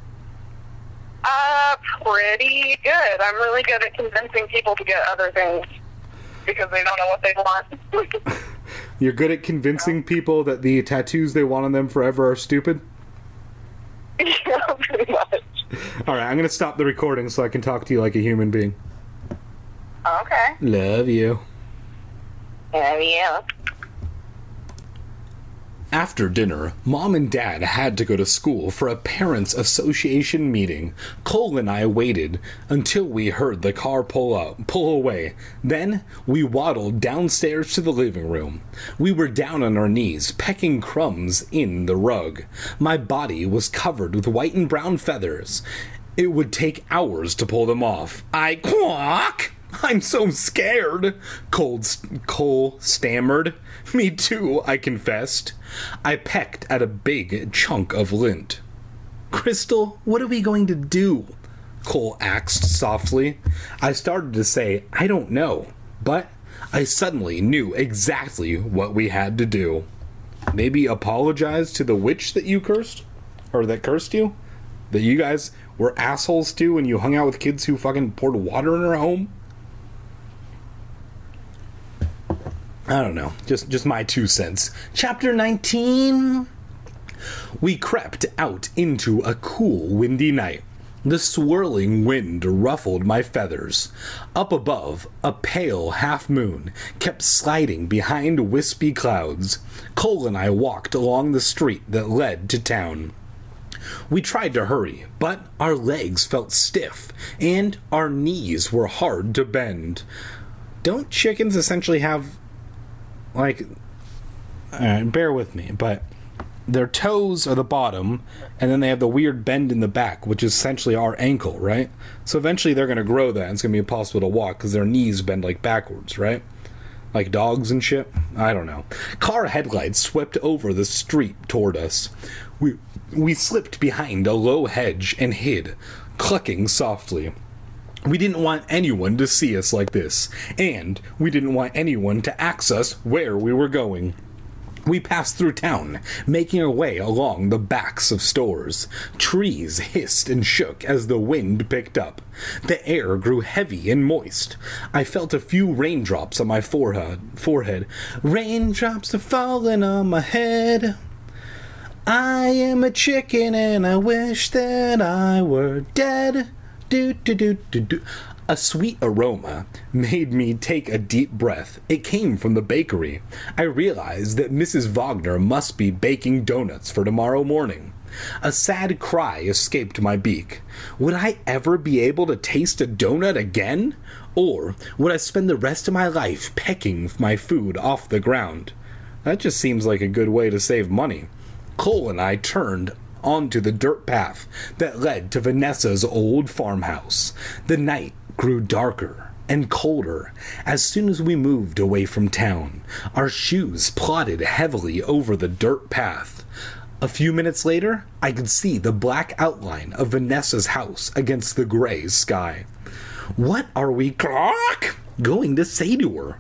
[SPEAKER 2] Uh, pretty good. I'm really good at convincing people to get other things because they don't know what they want.
[SPEAKER 1] You're good at convincing people that the tattoos they want on them forever are stupid?
[SPEAKER 2] Yeah, pretty much.
[SPEAKER 1] Alright, I'm gonna stop the recording so I can talk to you like a human being.
[SPEAKER 2] Okay.
[SPEAKER 1] Love you.
[SPEAKER 2] Love you.
[SPEAKER 1] After dinner, Mom and Dad had to go to school for a parents' association meeting. Cole and I waited until we heard the car pull up, pull away. Then we waddled downstairs to the living room. We were down on our knees, pecking crumbs in the rug. My body was covered with white and brown feathers. It would take hours to pull them off. I quack! I'm so scared, Cole, Cole stammered. Me too, I confessed. I pecked at a big chunk of lint. Crystal, what are we going to do? Cole asked softly. I started to say, I don't know, but I suddenly knew exactly what we had to do. Maybe apologize to the witch that you cursed? Or that cursed you? That you guys were assholes to when you hung out with kids who fucking poured water in her home? I don't know. Just just my two cents. Chapter nineteen. We crept out into a cool, windy night. The swirling wind ruffled my feathers. Up above, a pale half-moon kept sliding behind wispy clouds. Cole and I walked along the street that led to town. We tried to hurry, but our legs felt stiff, and our knees were hard to bend. Don't chickens essentially have... Like, uh, bear with me, but their toes are the bottom, and then they have the weird bend in the back, which is essentially our ankle, right? So eventually they're going to grow that, and it's going to be impossible to walk because their knees bend, like, backwards, right? Like dogs and shit? I don't know. Car headlights swept over the street toward us. We, we slipped behind a low hedge and hid, clucking softly. We didn't want anyone to see us like this, and we didn't want anyone to ask us where we were going. We passed through town, making our way along the backs of stores. Trees hissed and shook as the wind picked up. The air grew heavy and moist. I felt a few raindrops on my forehead. forehead. Raindrops are falling on my head. I am a chicken and I wish that I were dead. Do, do, do, do, do. A sweet aroma made me take a deep breath. It came from the bakery. I realized that Missus Wagner must be baking donuts for tomorrow morning. A sad cry escaped my beak. Would I ever be able to taste a donut again? Or would I spend the rest of my life pecking my food off the ground? That just seems like a good way to save money. Cole and I turned onto the dirt path that led to Vanessa's old farmhouse. The night grew darker and colder as soon as we moved away from town. Our shoes plodded heavily over the dirt path. A few minutes later, I could see the black outline of Vanessa's house against the gray sky. What are we going to say to her?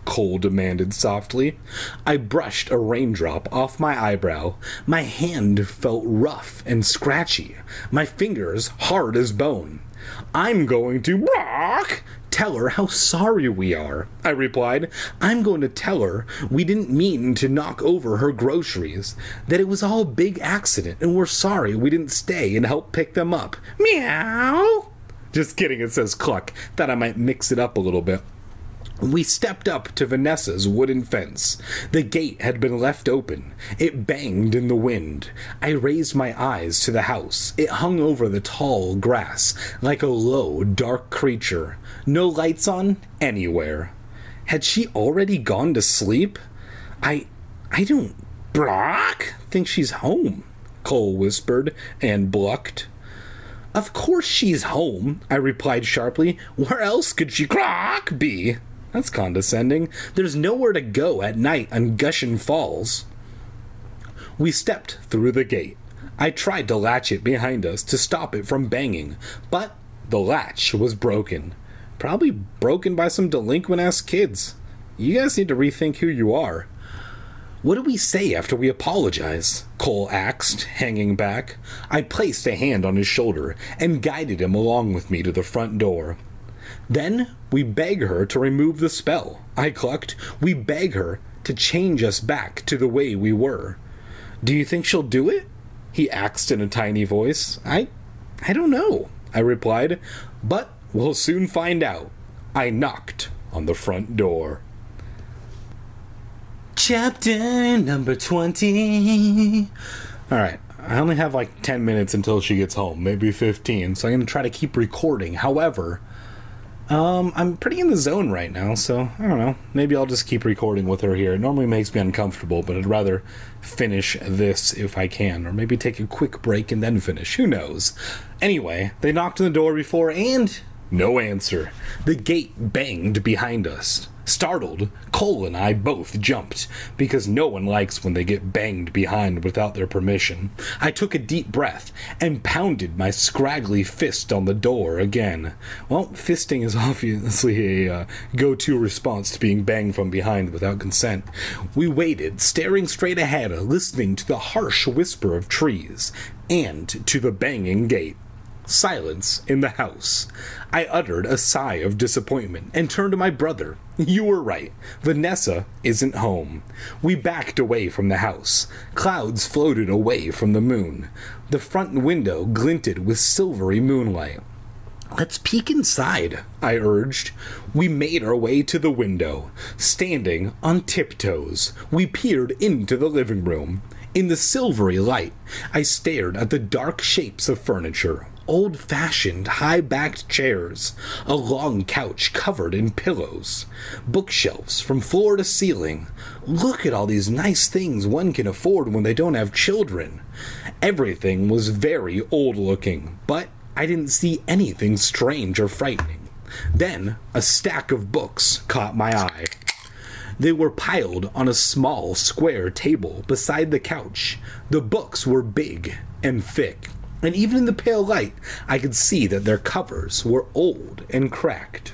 [SPEAKER 1] Cole demanded softly. I brushed a raindrop off my eyebrow. My hand felt rough and scratchy, my fingers hard as bone. I'm going to Brock, tell her how sorry we are, I replied. I'm going to tell her we didn't mean to knock over her groceries, that it was all a big accident, and we're sorry we didn't stay and help pick them up. Meow. Just kidding, it says cluck. Thought I might mix it up a little bit. We stepped up to Vanessa's wooden fence. The gate had been left open. It banged in the wind. I raised my eyes to the house. It hung over the tall grass like a low, dark creature. No lights on anywhere. Had she already gone to sleep? I... I don't... Brock? Think she's home, Cole whispered and blucked. Of course she's home, I replied sharply. Where else could she Brock be? That's condescending. There's nowhere to go at night on Gushin Falls. We stepped through the gate. I tried to latch it behind us to stop it from banging, but the latch was broken. Probably broken by some delinquent-ass kids. You guys need to rethink who you are. What do we say after we apologize? Cole asked, hanging back. I placed a hand on his shoulder and guided him along with me to the front door. Then we beg her to remove the spell, I clucked. We beg her to change us back to the way we were. Do you think she'll do it? He asked in a tiny voice. I, I don't know, I replied, but we'll soon find out. I knocked on the front door. Chapter number twenty. All right, I only have like ten minutes until she gets home, maybe fifteen, so I'm going to try to keep recording. However, um, I'm pretty in the zone right now, so I don't know. Maybe I'll just keep recording with her here. It normally makes me uncomfortable, but I'd rather finish this if I can, or maybe take a quick break and then finish. Who knows? Anyway, they knocked on the door before, and no answer. The gate banged behind us. Startled, Cole and I both jumped, because no one likes when they get banged behind without their permission. I took a deep breath and pounded my scraggly fist on the door again. Well, fisting is obviously a uh, go-to response to being banged from behind without consent. We waited, staring straight ahead, listening to the harsh whisper of trees, and to the banging gate. Silence in the house. I uttered a sigh of disappointment and turned to my brother. You were right. Vanessa isn't home. We backed away from the house. Clouds floated away from the moon. The front window glinted with silvery moonlight. Let's peek inside, I urged. We made our way to the window. Standing on tiptoes, we peered into the living room. In the silvery light, I stared at the dark shapes of furniture. Old-fashioned, high-backed chairs, a long couch covered in pillows, bookshelves from floor to ceiling. Look at all these nice things one can afford when they don't have children. Everything was very old-looking, but I didn't see anything strange or frightening. Then a stack of books caught my eye. They were piled on a small square table beside the couch. The books were big and thick, and even in the pale light, I could see that their covers were old and cracked.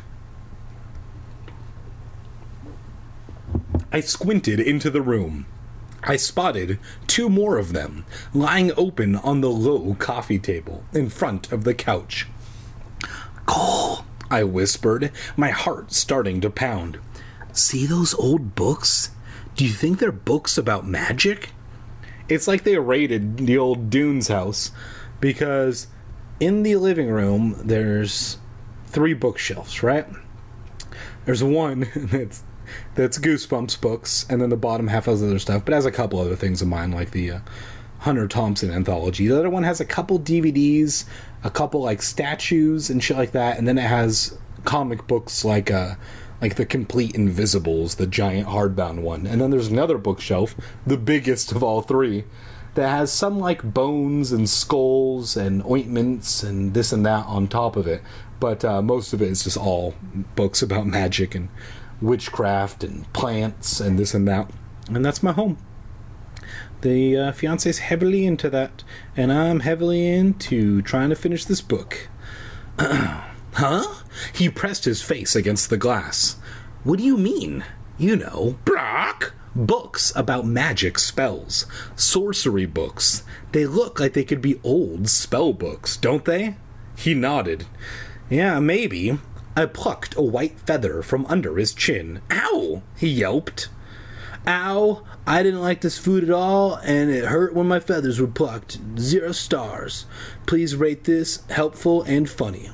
[SPEAKER 1] I squinted into the room. I spotted two more of them, lying open on the low coffee table in front of the couch. Cole, I whispered, my heart starting to pound. See those old books? Do you think they're books about magic? It's like they raided the old Dunes house, because in the living room, there's three bookshelves, right? There's one that's that's Goosebumps books, and then the bottom half has other stuff, but has a couple other things in mind, like the uh, Hunter Thompson anthology. The other one has a couple D V Ds, a couple like statues and shit like that, and then it has comic books like uh, like the Complete Invisibles, the giant hardbound one. And then there's another bookshelf, the biggest of all three, that has some like bones and skulls and ointments and this and that on top of it. But uh, most of it is just all books about magic and witchcraft and plants and this and that. And that's my home. The uh, fiance's heavily into that, and I'm heavily into trying to finish this book. Huh? He pressed his face against the glass. What do you mean? You know, Brock. Books about magic spells. Sorcery books. They look like they could be old spell books, don't they? He nodded. Yeah, maybe. I plucked a white feather from under his chin. Ow! He yelped. Ow! I didn't like this food at all, and it hurt when my feathers were plucked. Zero stars. Please rate this helpful and funny.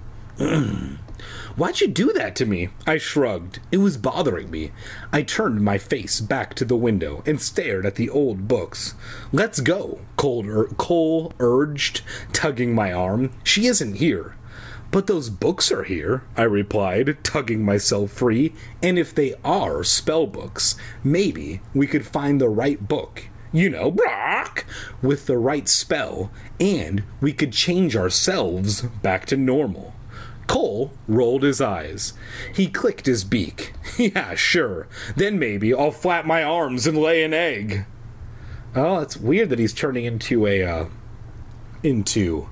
[SPEAKER 1] Why'd you do that to me? I shrugged. It was bothering me. I turned my face back to the window and stared at the old books. Let's go, Cole, ur- Cole urged, tugging my arm. She isn't here. But those books are here, I replied, tugging myself free. And if they are spell books, maybe we could find the right book. You know, Brock, with the right spell, and we could change ourselves back to normal. Cole rolled his eyes. He clicked his beak. Yeah, sure. Then maybe I'll flap my arms and lay an egg. Oh, it's weird that he's turning into a, uh, into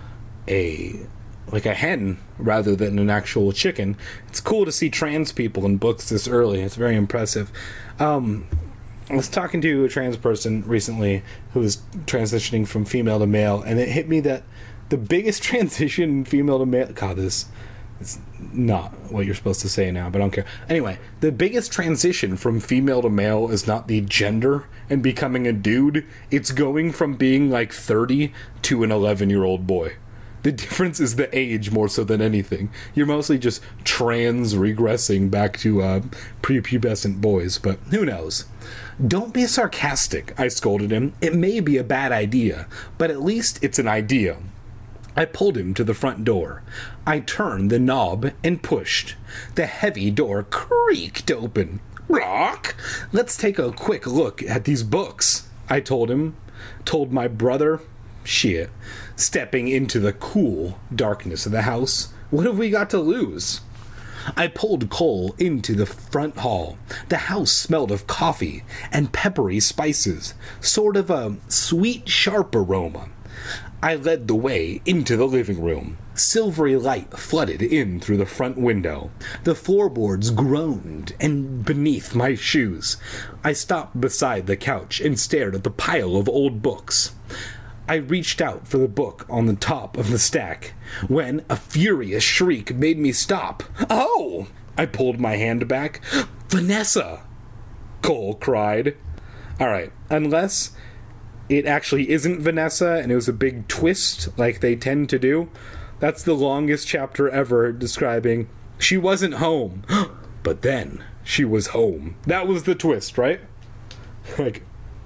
[SPEAKER 1] a, like a hen rather than an actual chicken. It's cool to see trans people in books this early. It's very impressive. Um, I was talking to a trans person recently who was transitioning from female to male, and it hit me that the biggest transition in female to male... God, this is not what you're supposed to say now, but I don't care. Anyway, the biggest transition from female to male is not the gender and becoming a dude. It's going from being like thirty to an eleven-year-old boy. The difference is the age more so than anything. You're mostly just trans regressing back to uh, prepubescent boys, but who knows? Don't be sarcastic, I scolded him. It may be a bad idea, but at least it's an idea. I pulled him to the front door. I turned the knob and pushed. The heavy door creaked open. Brock, let's take a quick look at these books, I told him. Told my brother. Shit. Stepping into the cool darkness of the house. What have we got to lose? I pulled Cole into the front hall. The house smelled of coffee and peppery spices, sort of a sweet, sharp aroma. I led the way into the living room. Silvery light flooded in through the front window. The floorboards groaned and beneath my shoes. I stopped beside the couch and stared at the pile of old books. I reached out for the book on the top of the stack, when a furious shriek made me stop. Oh! I pulled my hand back. Vanessa! Cole cried. Alright, unless it actually isn't Vanessa and it was a big twist like they tend to do, that's the longest chapter ever describing she wasn't home. But then she was home. That was the twist, right? Like,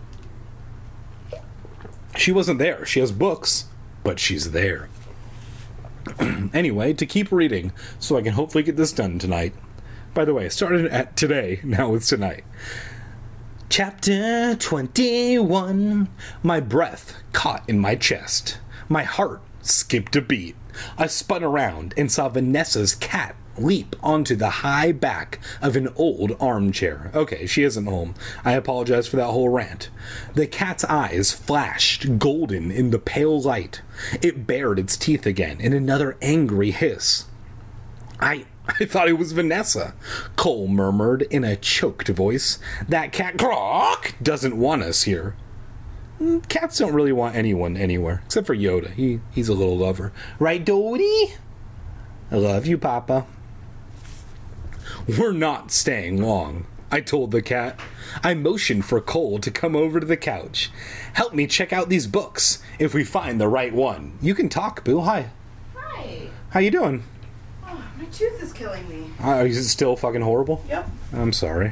[SPEAKER 1] she wasn't there. She has books, but she's there. Anyway, to keep reading, so I can hopefully get this done tonight. By the way, I started at today, now it's tonight. Chapter twenty-one. My breath caught in my chest. My heart skipped a beat. I spun around and saw Vanessa's cat leap onto the high back of an old armchair. Okay, she isn't home. I apologize for that whole rant. The cat's eyes flashed golden in the pale light. It bared its teeth again in another angry hiss. I... I thought it was Vanessa, Cole murmured in a choked voice. That cat Croc doesn't want us here. Cats don't really want anyone anywhere, except for Yoda. He He's a little lover. Right, Dodie? I love you, Papa. We're not staying long, I told the cat. I motioned for Cole to come over to the couch. Help me check out these books. If we find the right one. You can talk, Boo. Hi.
[SPEAKER 3] Hi.
[SPEAKER 1] How you doing?
[SPEAKER 3] Oh, my tooth is killing me.
[SPEAKER 1] Uh, is it still fucking horrible?
[SPEAKER 3] Yep.
[SPEAKER 1] I'm sorry.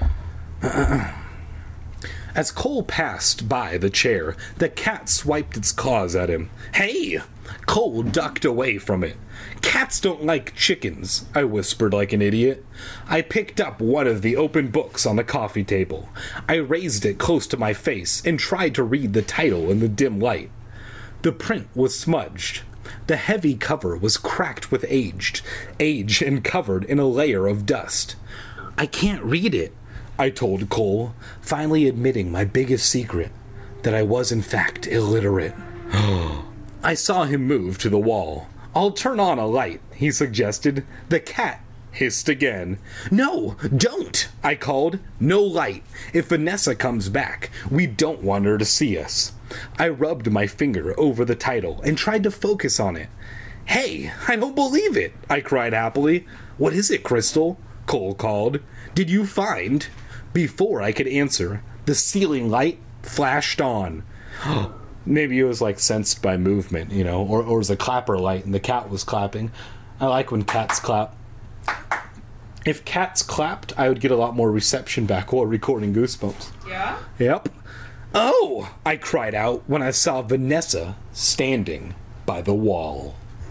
[SPEAKER 1] As Cole passed by the chair, the cat swiped its claws at him. Hey! Cole ducked away from it. Cats don't like chickens, I whispered like an idiot. I picked up one of the open books on the coffee table. I raised it close to my face and tried to read the title in the dim light. The print was smudged. The heavy cover was cracked with aged, age and covered in a layer of dust. I can't read it, I told Cole, finally admitting my biggest secret, that I was in fact illiterate. I saw him move to the wall. I'll turn on a light, he suggested. The cat hissed again. No, don't, I called. No light. If Vanessa comes back, we don't want her to see us. I rubbed my finger over the title and tried to focus on it. Hey, I don't believe it, I cried happily. What is it, Crystal? Cole called. Did you find? Before I could answer, the ceiling light flashed on. Maybe it was like sensed by movement, you know, or, or it was a clapper light and the cat was clapping. I like when cats clap. If cats clapped, I would get a lot more reception back while recording Goosebumps.
[SPEAKER 3] Yeah?
[SPEAKER 1] Yep. Oh! I cried out when I saw Vanessa standing by the wall.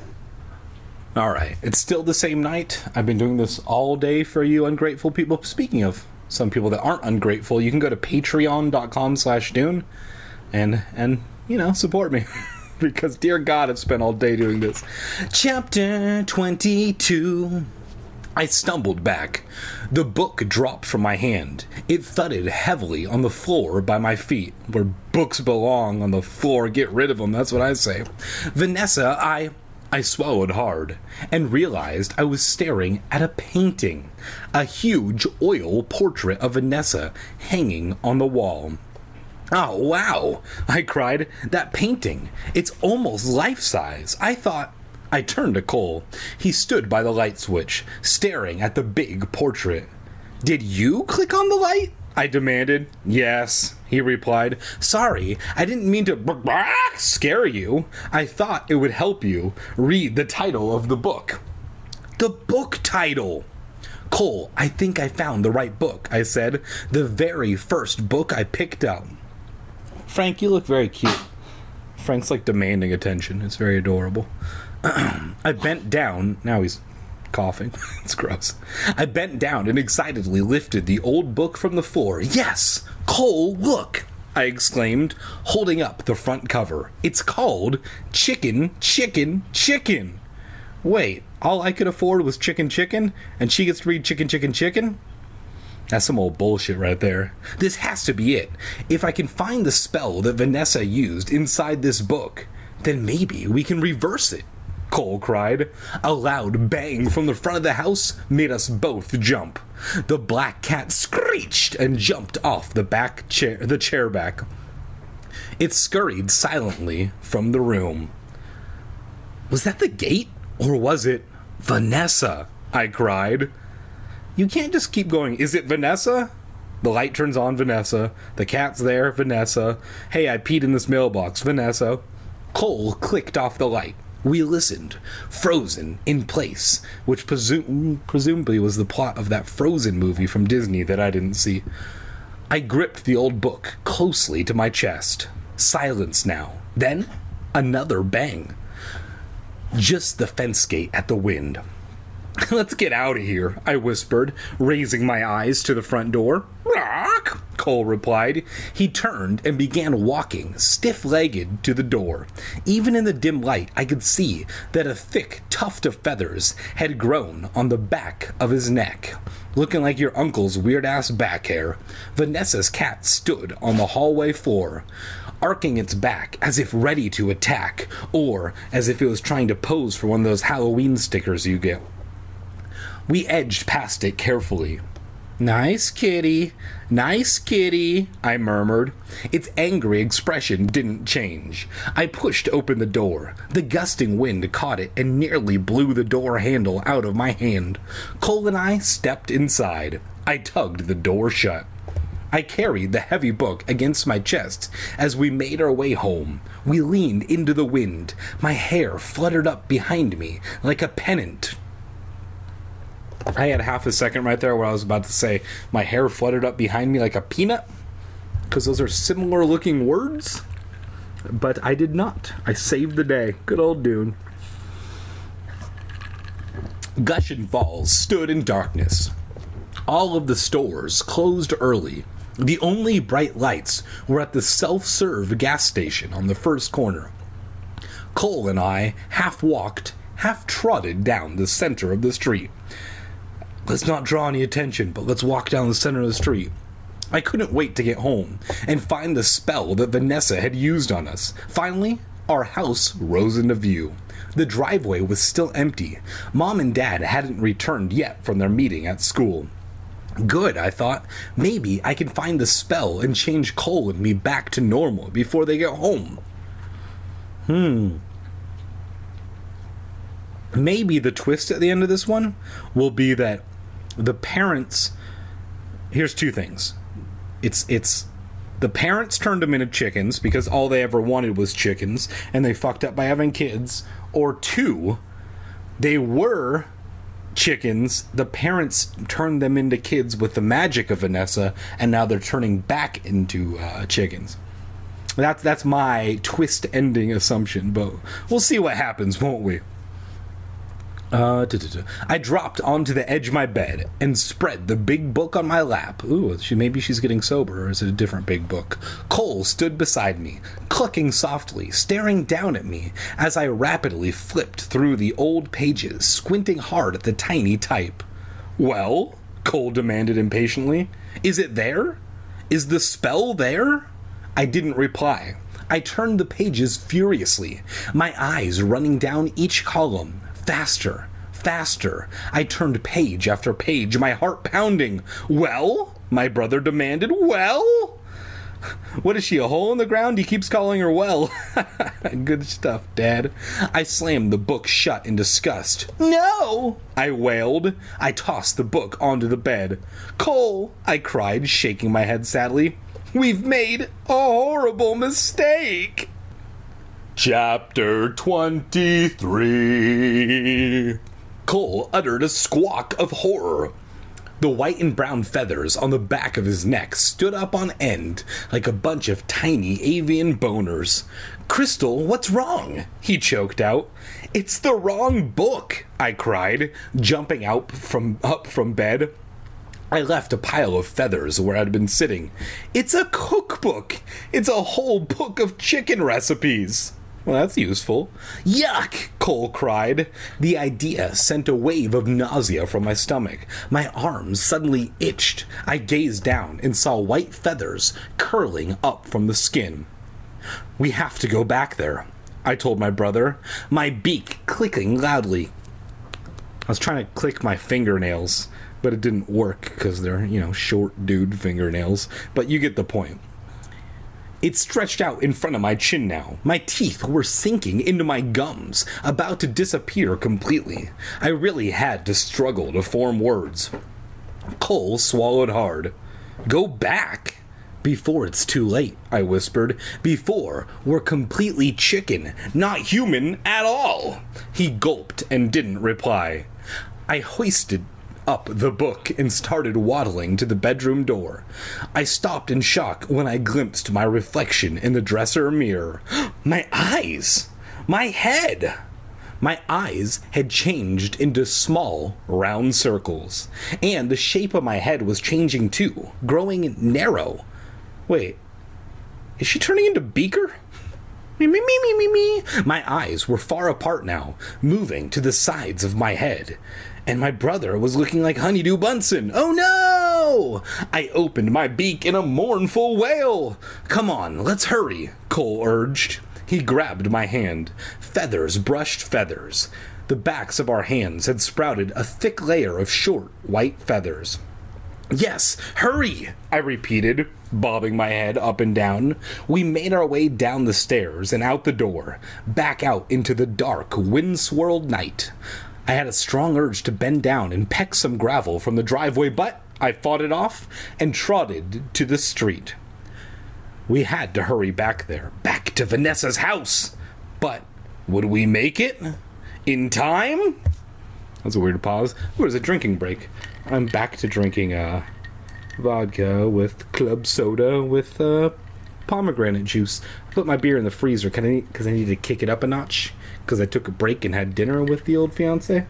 [SPEAKER 1] Alright, it's still the same night. I've been doing this all day for you ungrateful people. Speaking of some people that aren't ungrateful, you can go to patreon.com slash Dune and, and, you know, support me. Because, dear God, I've spent all day doing this. Chapter twenty-two. I stumbled back. The book dropped from my hand. It thudded heavily on the floor by my feet. Where books belong, on the floor, get rid of them, that's what I say. Vanessa, I... I swallowed hard and realized I was staring at a painting. A huge oil portrait of Vanessa hanging on the wall. Oh, wow, I cried. That painting. It's almost life-size. I thought... I turned to Cole. He stood by the light switch, staring at the big portrait. Did you click on the light? I demanded. Yes, he replied. Sorry, I didn't mean to scare you. I thought it would help you read the title of the book. The book title! Cole, I think I found the right book, I said. The very first book I picked up. Frank, you look very cute. Frank's like demanding attention. It's very adorable. I bent down. Now he's coughing. It's gross. I bent down and excitedly lifted the old book from the floor. Yes! Cole, look! I exclaimed, holding up the front cover. It's called Chicken, Chicken, Chicken. Wait, all I could afford was Chicken, Chicken, and she gets to read Chicken, Chicken, Chicken? That's some old bullshit right there. This has to be it. If I can find the spell that Vanessa used inside this book, then maybe we can reverse it. Cole cried. A loud bang from the front of the house made us both jump. The black cat screeched and jumped off the back chair, the chair back. It scurried silently from the room. Was that the gate? Or was it Vanessa? I cried. You can't just keep going. Is it Vanessa? The light turns on, Vanessa. The cat's there, Vanessa. Hey, I peed in this mailbox, Vanessa. Cole clicked off the light. We listened, frozen in place, which presu- presumably was the plot of that Frozen movie from Disney that I didn't see. I gripped the old book closely to my chest. Silence now. Then, another bang. Just the fence gate at the wind. Let's get out of here, I whispered, raising my eyes to the front door. Rock, Cole replied. He turned and began walking, stiff-legged, to the door. Even in the dim light, I could see that a thick tuft of feathers had grown on the back of his neck, looking like your uncle's weird-ass back hair. Vanessa's cat stood on the hallway floor, arcing its back as if ready to attack, or as if it was trying to pose for one of those Halloween stickers you get. We edged past it carefully. Nice kitty, nice kitty, I murmured. Its angry expression didn't change. I pushed open the door. The gusting wind caught it and nearly blew the door handle out of my hand. Cole and I stepped inside. I tugged the door shut. I carried the heavy book against my chest as we made our way home. We leaned into the wind. My hair fluttered up behind me like a pennant. I had half a second right there where I was about to say my hair fluttered up behind me like a peanut, because those are similar looking words, but I did not. I saved the day. Good old Dune. Gushin Falls stood in darkness. All of the stores closed early. The only bright lights were at the self-serve gas station on the first corner. Cole and I half walked, half trotted down the center of the street. Let's not draw any attention, but let's walk down the center of the street. I couldn't wait to get home and find the spell that Vanessa had used on us. Finally, Our house rose into view. The driveway was still empty. Mom and Dad hadn't returned yet from their meeting at school. Good, I thought. Maybe I can find the spell and change Cole and me back to normal before they get home. Hmm. Maybe the twist at the end of this one will be that the parents... Here's two things. It's it's the parents turned them into chickens because all they ever wanted was chickens, and they fucked up by having kids. Or two, they were chickens, the parents turned them into kids with the magic of Vanessa, and now they're turning back into uh, chickens. That's, that's my twist ending assumption, but we'll see what happens, won't we? Uh, duh, duh, duh. I dropped onto the edge of my bed and spread the big book on my lap. Ooh, she, maybe she's getting sober, or is it a different big book? Cole stood beside me, clucking softly, staring down at me as I rapidly flipped through the old pages, squinting hard at the tiny type. Well? Cole demanded impatiently. Is it there? Is the spell there? I didn't reply. I turned the pages furiously, my eyes running down each column. Faster, faster. I turned page after page, my heart pounding. Well? My brother demanded. Well? What is she, a hole in the ground? He keeps calling her well. Good stuff, Dad. I slammed the book shut in disgust. No! I wailed. I tossed the book onto the bed. Cole, I cried, shaking my head sadly. We've made a horrible mistake. Chapter twenty-three. Cole uttered a squawk of horror. The white and brown feathers on the back of his neck stood up on end like a bunch of tiny avian boners. Crystal, what's wrong? He choked out. It's the wrong book, I cried, jumping out from up from bed. I left a pile of feathers where I'd been sitting. It's a cookbook. It's a whole book of chicken recipes. Well, that's useful. Yuck, Cole cried. The idea sent a wave of nausea from my stomach. My arms suddenly itched. I gazed down and saw white feathers curling up from the skin. We have to go back there, I told my brother, my beak clicking loudly. I was trying to click my fingernails, but it didn't work because they're, you know, short dude fingernails. But you get the point. It stretched out in front of my chin now. My teeth were sinking into my gums, about to disappear completely. I really had to struggle to form words. Cole swallowed hard. Go back? Before it's too late, I whispered. Before we're completely chicken, not human at all. He gulped and didn't reply. I hoisted up the book and started waddling to the bedroom door. I stopped in shock when I glimpsed my reflection in the dresser mirror. My eyes! My head! My eyes had changed into small, round circles. And the shape of my head was changing too, growing narrow. Wait, is she turning into Beaker? Me, me, me, me, me, me. My eyes were far apart now, moving to the sides of my head. And my brother was looking like Honeydew Bunsen. Oh no! I opened my beak in a mournful wail. Come on, let's hurry, Cole urged. He grabbed my hand. Feathers brushed feathers. The backs of our hands had sprouted a thick layer of short, white feathers. Yes, hurry, I repeated, bobbing my head up and down. We made our way down the stairs and out the door, back out into the dark, wind-swirled night. I had a strong urge to bend down and peck some gravel from the driveway, but I fought it off and trotted to the street. We had to hurry back there, back to Vanessa's house. But would we make it? In time? That's a weird pause. Ooh, there's a drinking break. I'm back to drinking uh, vodka with club soda with uh, pomegranate juice. I put my beer in the freezer because I, I needed to kick it up a notch because I took a break and had dinner with the old fiance.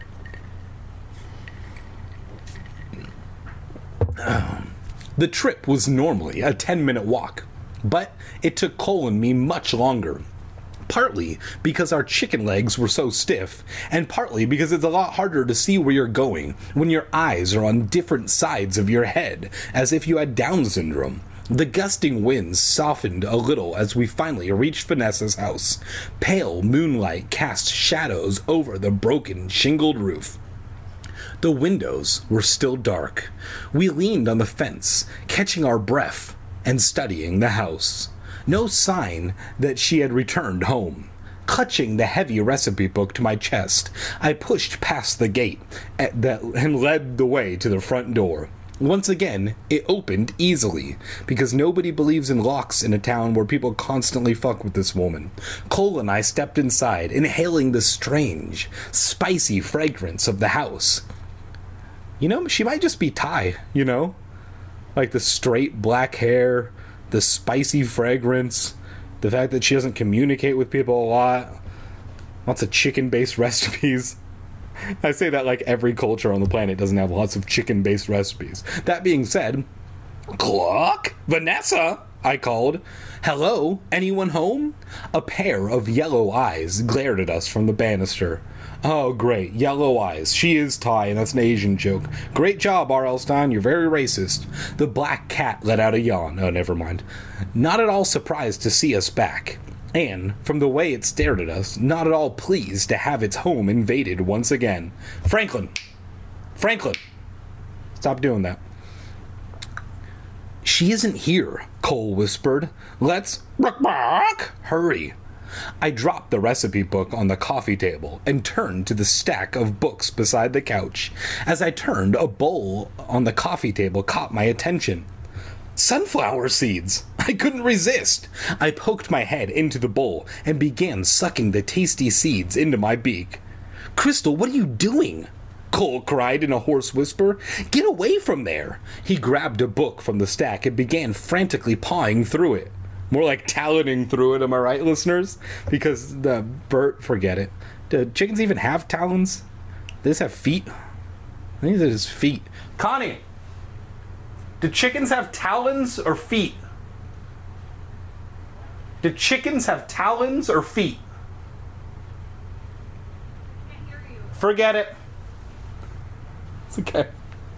[SPEAKER 1] Um, the trip was normally a ten-minute walk, but it took Cole and me much longer. Partly because our chicken legs were so stiff, and partly because it's a lot harder to see where you're going when your eyes are on different sides of your head, as if you had Down syndrome. The gusting winds softened a little as we finally reached Vanessa's house. Pale moonlight cast shadows over the broken, shingled roof. The windows were still dark. We leaned on the fence, catching our breath and studying the house. No sign that she had returned home. Clutching the heavy recipe book to my chest, I pushed past the gate at that and led the way to the front door. Once again, it opened easily, because nobody believes in locks in a town where people constantly fuck with this woman. Cole and I stepped inside, inhaling the strange, spicy fragrance of the house. You know, she might just be Thai, you know? Like the straight black hair, the spicy fragrance, the fact that she doesn't communicate with people a lot, lots of chicken-based recipes. I say that like every culture on the planet doesn't have lots of chicken-based recipes. That being said, Clock? Vanessa? I called. Hello? Anyone home? A pair of yellow eyes glared at us from the banister. Oh, great. Yellow eyes. She is Thai, and that's an Asian joke. Great job, R L. Stein. You're very racist. The black cat let out a yawn. Oh, never mind. Not at all surprised to see us back. And, from the way it stared at us, not at all pleased to have its home invaded once again. Franklin! Franklin! Stop doing that. She isn't here, Cole whispered. Let's... hurry. I dropped the recipe book on the coffee table and turned to the stack of books beside the couch. As I turned, a bowl on the coffee table caught my attention. Sunflower seeds! I couldn't resist. I poked my head into the bowl and began sucking the tasty seeds into my beak. Crystal, what are you doing? Cole cried in a hoarse whisper. Get away from there! He grabbed a book from the stack and began frantically pawing through it. More like taloning through it, am I right, listeners? Because the bird, forget it. Do chickens even have talons? They just have feet? I think they're just feet. Connie! Do chickens have talons or feet? Do chickens have talons or feet?
[SPEAKER 3] I can't hear you.
[SPEAKER 1] Forget it. It's okay.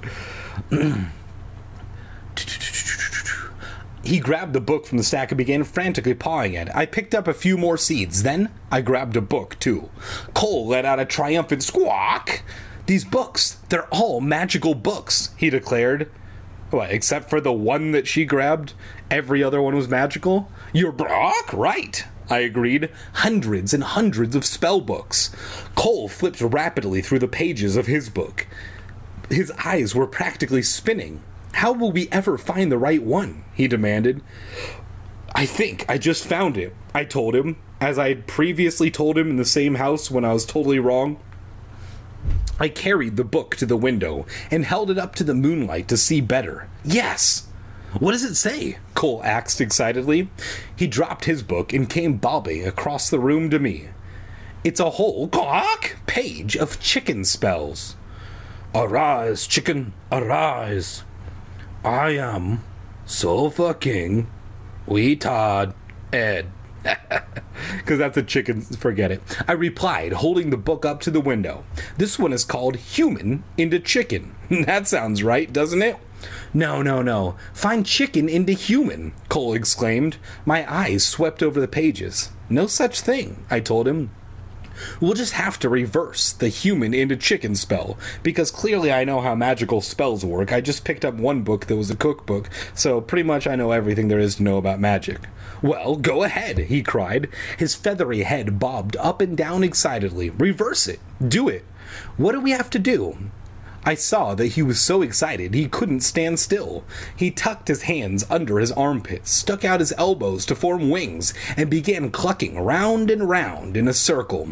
[SPEAKER 1] He grabbed the book from the stack and began frantically pawing at it. I picked up a few more seeds. Then I grabbed a book, too. Cole let out a triumphant squawk. These books, they're all magical books, he declared. What, except for the one that she grabbed? Every other one was magical? You're Brock, right, I agreed. Hundreds and hundreds of spell books. Cole flipped rapidly through the pages of his book. His eyes were practically spinning. How will we ever find the right one? He demanded. I think I just found it, I told him, as I had previously told him in the same house when I was totally wrong. I carried the book to the window and held it up to the moonlight to see better. Yes! What does it say? Cole asked excitedly. He dropped his book and came bobbing across the room to me. It's a whole clock page of chicken spells. Arise, chicken, arise. I am Sofa King Weetod Ed. Because that's a chicken, forget it. I replied, holding the book up to the window. This one is called Human into Chicken. That sounds right, doesn't it? No, no, no. Find chicken into human, Cole exclaimed. My eyes swept over the pages. No such thing, I told him. We'll just have to reverse the human into chicken spell, because clearly I know how magical spells work. I just picked up one book that was a cookbook, so pretty much I know everything there is to know about magic. Well, go ahead, he cried. His feathery head bobbed up and down excitedly. Reverse it. Do it. What do we have to do? I saw that he was so excited he couldn't stand still. He tucked his hands under his armpits, stuck out his elbows to form wings, and began clucking round and round in a circle.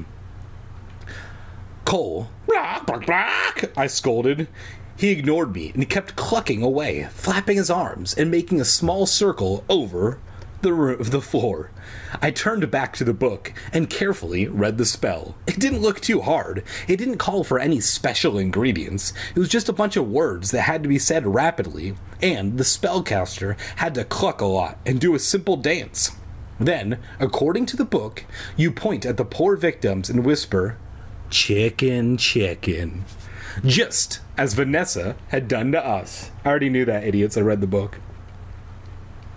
[SPEAKER 1] Cole, block, block, block, I scolded. He ignored me and kept clucking away, flapping his arms and making a small circle over the roof of the floor. I turned back to the book and carefully read the spell. It didn't look too hard. It didn't call for any special ingredients. It was just a bunch of words that had to be said rapidly, and the spellcaster had to cluck a lot and do a simple dance. Then, according to the book, you point at the poor victims and whisper, chicken, chicken. Just as Vanessa had done to us. I already knew that, idiots. I read the book.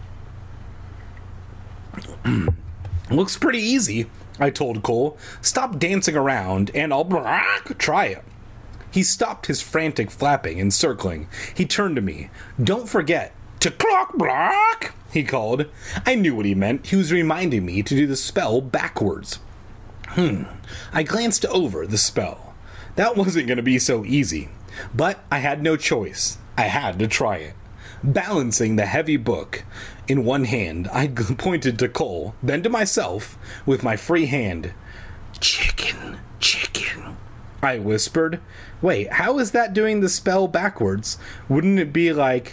[SPEAKER 1] Looks pretty easy, I told Cole. Stop dancing around and I'll try it. He stopped his frantic flapping and circling. He turned to me. Don't forget to clock block, he called. I knew what he meant. He was reminding me to do the spell backwards. Hmm. I glanced over the spell. That wasn't going to be so easy. But I had no choice. I had to try it. Balancing the heavy book in one hand, I pointed to Cole, then to myself with my free hand. Chicken, chicken, I whispered. Wait, how is that doing the spell backwards? Wouldn't it be like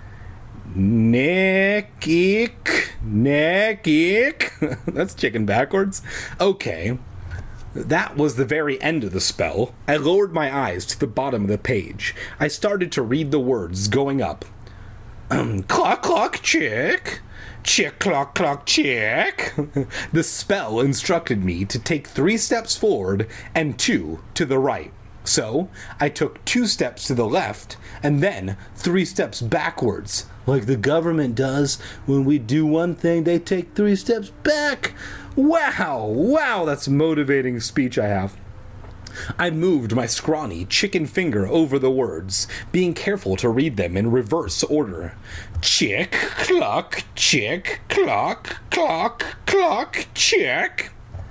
[SPEAKER 1] Nick eek, Nick eek? That's chicken backwards. Okay. That was the very end of the spell. I lowered my eyes to the bottom of the page. I started to read the words going up. Um, clock, clock, chick. Chick, clock, clock, chick. The spell instructed me to take three steps forward and two to the right. So, I took two steps to the left and then three steps backwards. Like the government does. When we do one thing, they take three steps back. Wow, wow, that's motivating speech I have. I moved my scrawny chicken finger over the words, being careful to read them in reverse order. Chick, clock, chick, clock, clock, clock, chick.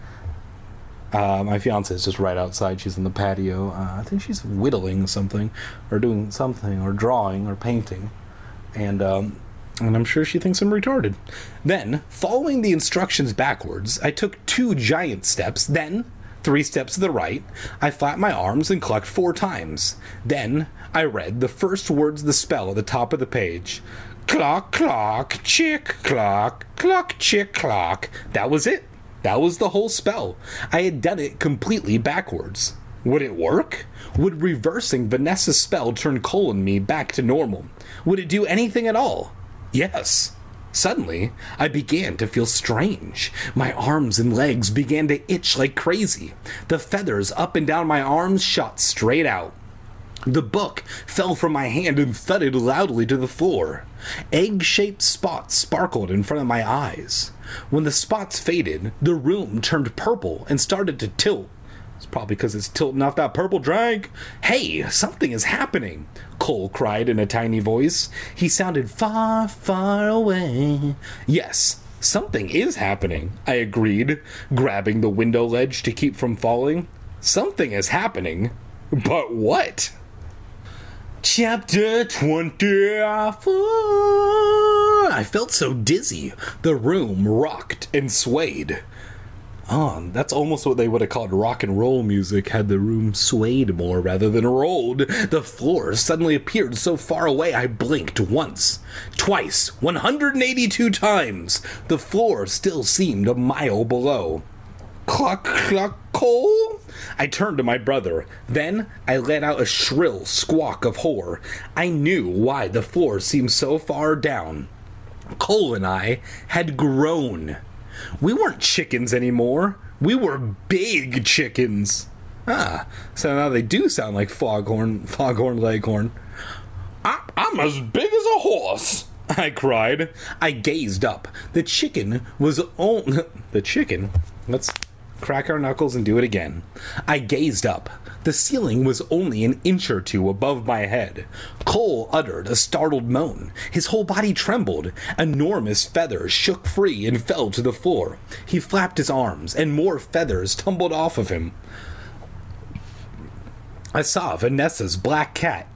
[SPEAKER 1] Uh, my fiance is just right outside. She's in the patio. Uh, I think she's whittling something, or doing something, or drawing, or painting. And, um... And I'm sure she thinks I'm retarded. Then, following the instructions backwards, I took two giant steps, then three steps to the right. I flapped my arms and clucked four times. Then, I read the first words of the spell at the top of the page. Clock, clock, chick, clock, clock, chick, clock. That was it. That was the whole spell. I had done it completely backwards. Would it work? Would reversing Vanessa's spell turn Cole and me back to normal? Would it do anything at all? Yes. Suddenly, I began to feel strange. My arms and legs began to itch like crazy. The feathers up and down my arms shot straight out. The book fell from my hand and thudded loudly to the floor. Egg-shaped spots sparkled in front of my eyes. When the spots faded, the room turned purple and started to tilt. It's probably because it's tilting off that purple drink. Hey, something is happening, Cole cried in a tiny voice. He sounded far, far away. Yes, something is happening, I agreed, grabbing the window ledge to keep from falling. Something is happening. But what? Chapter twenty-four. I felt so dizzy. The room rocked and swayed. Oh, that's almost what they would have called rock and roll music had the room swayed more rather than rolled. The floor suddenly appeared so far away I blinked once, twice, one hundred eighty-two times. The floor still seemed a mile below. Cluck, cluck, Cole? I turned to my brother. Then I let out a shrill squawk of horror. I knew why the floor seemed so far down. Cole and I had grown. We weren't chickens anymore. We were big chickens. Ah, so now they do sound like Foghorn, Foghorn Leghorn. I, I'm as big as a horse, I cried. I gazed up. The chicken was only... The chicken? Let's crack our knuckles and do it again. I gazed up. The ceiling was only an inch or two above my head. Cole uttered a startled moan. His whole body trembled. Enormous feathers shook free and fell to the floor. He flapped his arms, and more feathers tumbled off of him. I saw Vanessa's black cat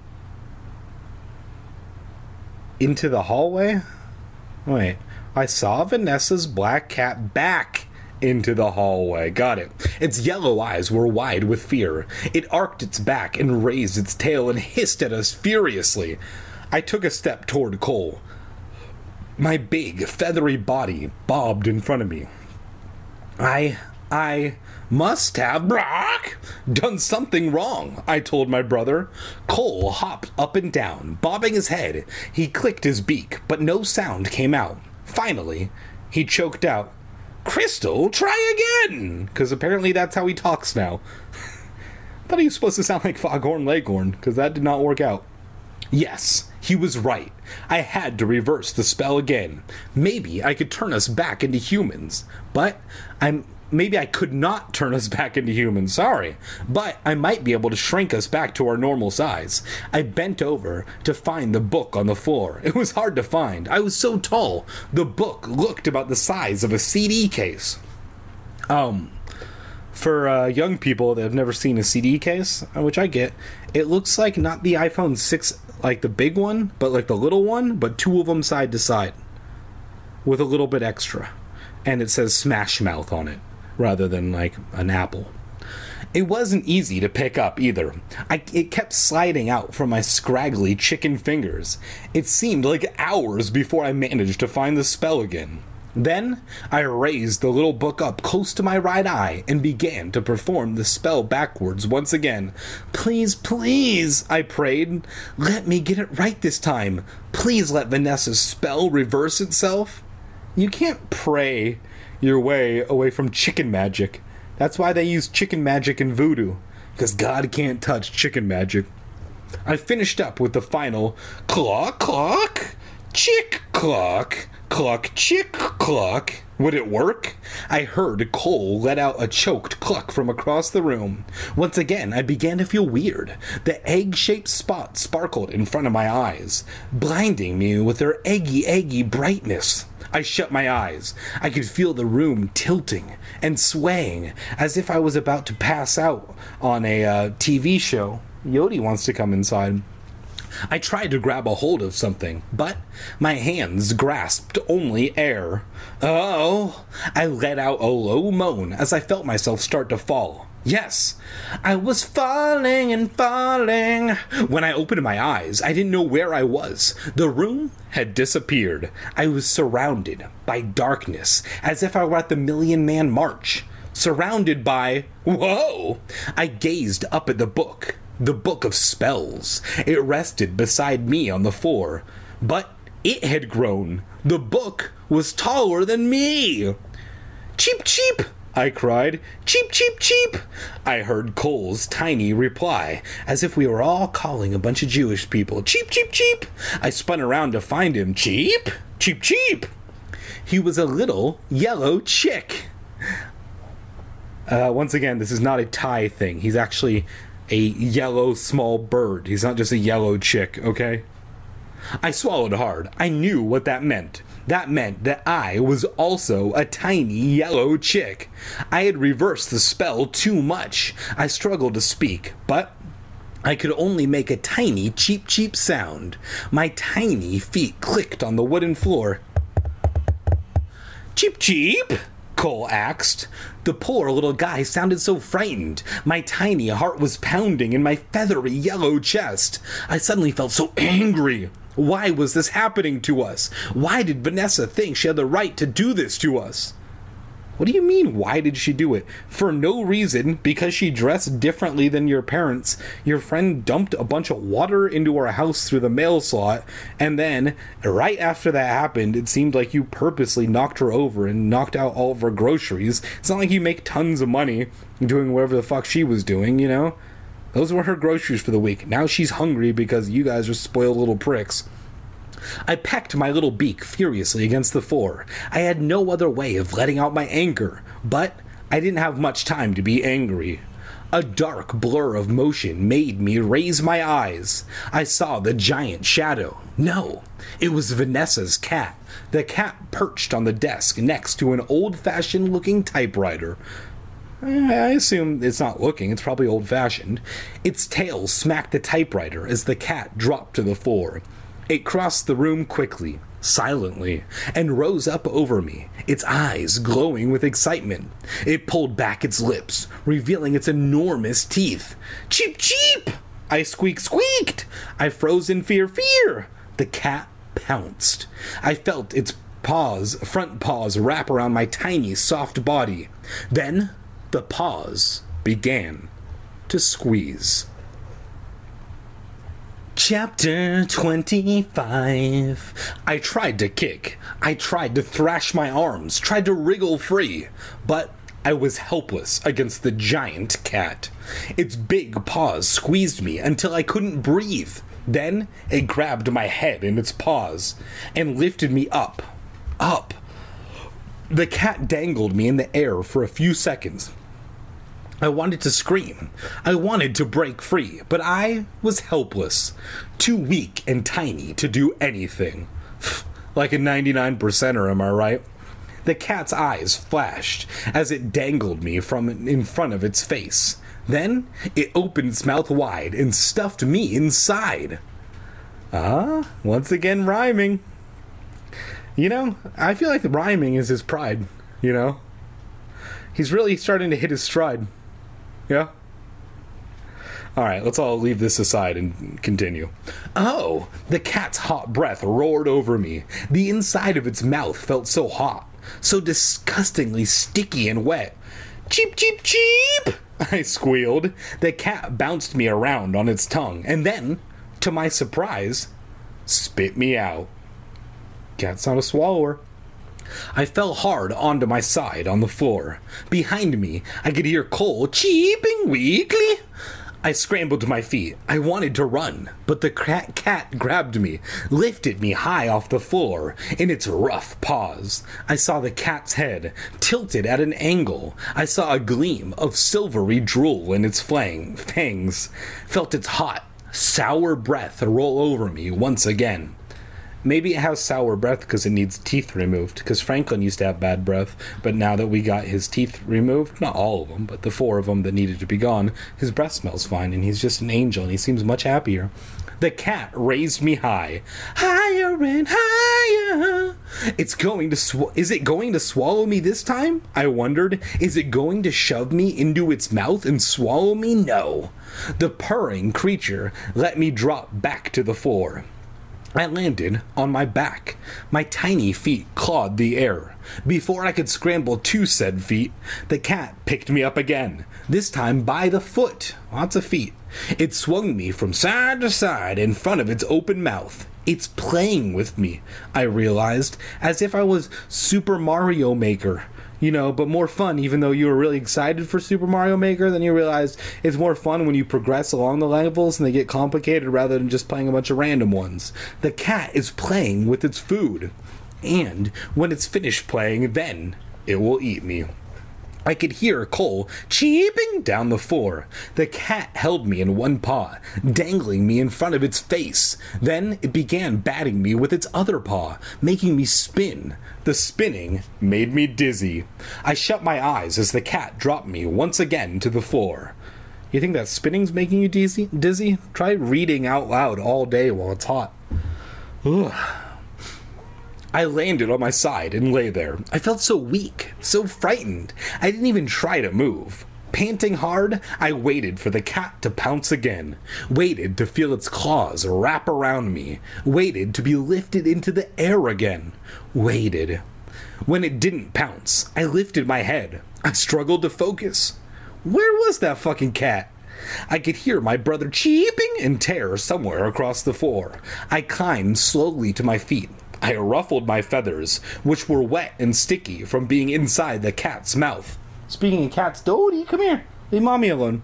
[SPEAKER 1] into the hallway? Wait. I saw Vanessa's black cat back into the hallway. Got it. Its yellow eyes were wide with fear. It arched its back and raised its tail and hissed at us furiously. I took a step toward Cole. My big, feathery body bobbed in front of me. I... I... must have Brock done something wrong, I told my brother. Cole hopped up and down, bobbing his head. He clicked his beak, but no sound came out. Finally, he choked out, Crystal, try again! Because apparently that's how he talks now. I thought he was supposed to sound like Foghorn Leghorn, because that did not work out. Yes, he was right. I had to reverse the spell again. Maybe I could turn us back into humans. But I'm... Maybe I could not turn us back into humans, sorry. But I might be able to shrink us back to our normal size. I bent over to find the book on the floor. It was hard to find. I was so tall. The book looked about the size of a C D case. Um... For uh, young people that have never seen a C D case, which I get, it looks like not the iPhone six, like the big one, but like the little one, but two of them side to side with a little bit extra. And it says Smash Mouth on it rather than like an apple. It wasn't easy to pick up either. I, it kept sliding out from my scraggly chicken fingers. It seemed like hours before I managed to find the spell again. Then, I raised the little book up close to my right eye and began to perform the spell backwards once again. Please, please, I prayed. Let me get it right this time. Please let Vanessa's spell reverse itself. You can't pray your way away from chicken magic. That's why they use chicken magic in voodoo. Because God can't touch chicken magic. I finished up with the final clock, clock, chick, clock. Cluck, chick, cluck. Would it work? I heard Cole let out a choked cluck from across the room. Once again, I began to feel weird. The egg-shaped spot sparkled in front of my eyes, blinding me with their eggy, eggy brightness. I shut my eyes. I could feel the room tilting and swaying as if I was about to pass out on a uh, T V show. Yodi wants to come inside. I tried to grab a hold of something, but my hands grasped only air. Oh! I let out a low moan as I felt myself start to fall. Yes, I was falling and falling. When I opened my eyes, I didn't know where I was. The room had disappeared. I was surrounded by darkness, as if I were at the Million Man March. Surrounded by... Whoa! I gazed up at the book. The book of spells. It rested beside me on the floor. But it had grown. The book was taller than me. Cheep, cheep, I cried. Cheep, cheep, cheep. I heard Cole's tiny reply, as if we were all calling a bunch of Jewish people. Cheep, cheep, cheep. I spun around to find him. Cheep, cheep, cheep. He was a little yellow chick. Uh, once again, this is not a Thai thing. He's actually... a yellow small bird. He's not just a yellow chick, okay? I swallowed hard. I knew what that meant. That meant that I was also a tiny yellow chick. I had reversed the spell too much. I struggled to speak, but I could only make a tiny cheep cheep sound. My tiny feet clicked on the wooden floor. Cheep cheep! Cole asked. The poor little guy sounded so frightened. My tiny heart was pounding in my feathery yellow chest. I suddenly felt so angry. Why was this happening to us? Why did Vanessa think she had the right to do this to us? What do you mean, why did she do it? For no reason, because she dressed differently than your parents. Your friend dumped a bunch of water into our house through the mail slot, and then, right after that happened, it seemed like you purposely knocked her over and knocked out all of her groceries. It's not like you make tons of money doing whatever the fuck she was doing, you know? Those were her groceries for the week. Now she's hungry because you guys are spoiled little pricks. I pecked my little beak furiously against the floor. I had no other way of letting out my anger, but I didn't have much time to be angry. A dark blur of motion made me raise my eyes. I saw the giant shadow. No, it was Vanessa's cat. The cat perched on the desk next to an old-fashioned looking typewriter. I assume it's not looking, it's probably old-fashioned. Its tail smacked the typewriter as the cat dropped to the floor. It crossed the room quickly, silently, and rose up over me, its eyes glowing with excitement. It pulled back its lips, revealing its enormous teeth. Cheep, cheep! I squeak, squeaked! I froze in fear, fear! The cat pounced. I felt its paws, front paws, wrap around my tiny, soft body. Then, the paws began to squeeze. Chapter twenty-five. I tried to kick. I tried to thrash my arms, tried to wriggle free, but I was helpless against the giant cat. Its big paws squeezed me until I couldn't breathe. Then it grabbed my head in its paws and lifted me up, up. The cat dangled me in the air for a few seconds. I wanted to scream. I wanted to break free, but I was helpless, too weak and tiny to do anything. Like a ninety-nine percenter, am I right? The cat's eyes flashed as it dangled me from in front of its face. Then it opened its mouth wide and stuffed me inside. Ah, once again rhyming. You know, I feel like rhyming is his pride, you know? He's really starting to hit his stride. Yeah? Alright, let's all leave this aside and continue. Oh, the cat's hot breath roared over me. The inside of its mouth felt so hot, so disgustingly sticky and wet. Cheep, cheep, cheep! I squealed. The cat bounced me around on its tongue, and then, to my surprise, spit me out. Cat's not a swallower. I fell hard onto my side on the floor. Behind me, I could hear Cole cheeping weakly. I scrambled to my feet. I wanted to run, but the cat, cat grabbed me, lifted me high off the floor in its rough paws. I saw the cat's head tilted at an angle. I saw a gleam of silvery drool in its flang, fangs, felt its hot, sour breath roll over me once again. Maybe it has sour breath because it needs teeth removed, because Franklin used to have bad breath, but now that we got his teeth removed, not all of them, but the four of them that needed to be gone, his breath smells fine, and he's just an angel, and he seems much happier. The cat raised me high, higher and higher. It's going to sw- Is it going to swallow me this time? I wondered. Is it going to shove me into its mouth and swallow me? No. The purring creature let me drop back to the floor. I landed on my back. My tiny feet clawed the air. Before I could scramble to said feet, the cat picked me up again, this time by the foot. Lots of feet. It swung me from side to side in front of its open mouth. It's playing with me, I realized, as if I was Super Mario Maker. You know, but more fun, even though you were really excited for Super Mario Maker, then you realized it's more fun when you progress along the levels and they get complicated rather than just playing a bunch of random ones. The cat is playing with its food, and when it's finished playing, then it will eat me. I could hear Cole cheeping down the floor. The cat held me in one paw, dangling me in front of its face. Then it began batting me with its other paw, making me spin. The spinning made me dizzy. I shut my eyes as the cat dropped me once again to the floor. You think that spinning's making you dizzy? Dizzy? Try reading out loud all day while it's hot. Ugh. I landed on my side and lay there. I felt so weak, so frightened. I didn't even try to move. Panting hard, I waited for the cat to pounce again. Waited to feel its claws wrap around me. Waited to be lifted into the air again. Waited. When it didn't pounce, I lifted my head. I struggled to focus. Where was that fucking cat? I could hear my brother cheeping in terror somewhere across the floor. I climbed slowly to my feet. I ruffled my feathers, which were wet and sticky from being inside the cat's mouth. Speaking of cats, Dodie, come here. Leave Mommy alone.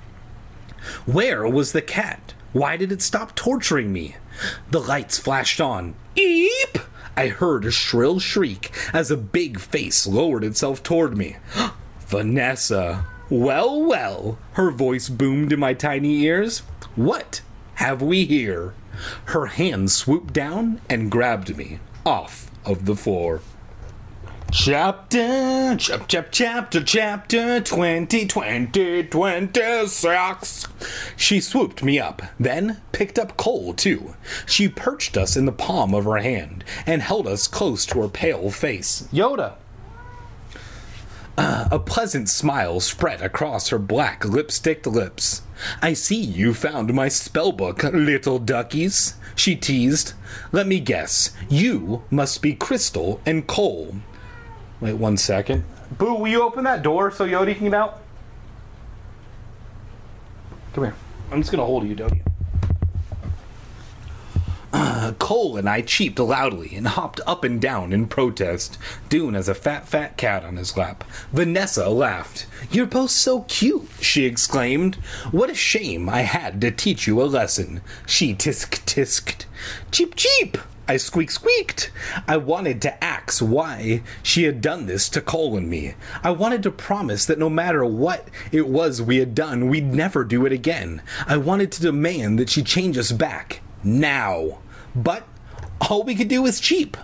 [SPEAKER 1] Where was the cat? Why did it stop torturing me? The lights flashed on. Eep! I heard a shrill shriek as a big face lowered itself toward me. Vanessa. Well, well, her voice boomed in my tiny ears. What have we here? Her hand swooped down and grabbed me off of the floor. Chapter, chap, chap, chapter, chapter twenty, twenty, twenty-six. She swooped me up, then picked up Cole, too. She perched us in the palm of her hand and held us close to her pale face. Yoda! Uh, a pleasant smile spread across her black lipsticked lips. I see you found my spellbook, little duckies, she teased. Let me guess, you must be Crystal and Cole. Wait one second. Boo, will you open that door so Yodi can get out? Come here. I'm just going to hold you, Dodie. Uh, Cole and I cheeped loudly and hopped up and down in protest. Dune has a fat, fat cat on his lap. Vanessa laughed. "You're both so cute," she exclaimed. "What a shame I had to teach you a lesson." She tisk-tisked. "Cheep, cheep," I squeak-squeaked. I wanted to ask why she had done this to Cole and me. I wanted to promise that no matter what it was we had done, we'd never do it again. I wanted to demand that she change us back. Now. But all we could do was cheep.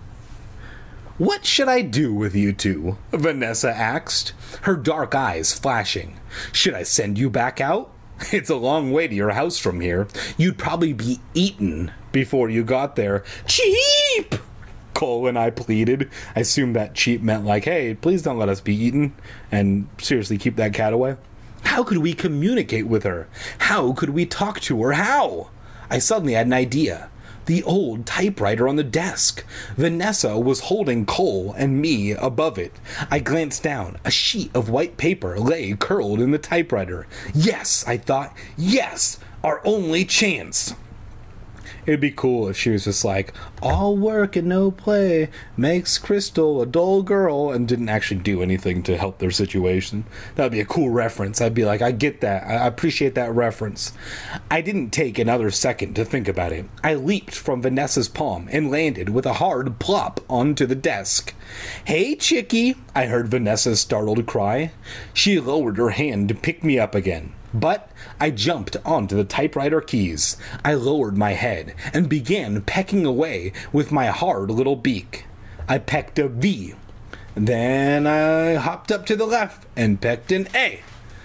[SPEAKER 1] "What should I do with you two?" Vanessa asked, her dark eyes flashing. "Should I send you back out? It's a long way to your house from here. You'd probably be eaten before you got there." "Cheep!" Cole and I pleaded. I assumed that cheap meant like, hey, please don't let us be eaten, and seriously keep that cat away. How could we communicate with her? How could we talk to her? How? I suddenly had an idea. The old typewriter on the desk. Vanessa was holding Cole and me above it. I glanced down. A sheet of white paper lay curled in the typewriter. Yes, I thought. Yes, our only chance. It'd be cool if she was just like, all work and no play makes Crystal a dull girl, and didn't actually do anything to help their situation. That'd be a cool reference. I'd be like, I get that. I appreciate that reference. I didn't take another second to think about it. I leaped from Vanessa's palm and landed with a hard plop onto the desk. "Hey, chickie," I heard Vanessa's startled cry. She lowered her hand to pick me up again. But I jumped onto the typewriter keys. I lowered my head and began pecking away with my hard little beak. I pecked a V. Then I hopped up to the left and pecked an A.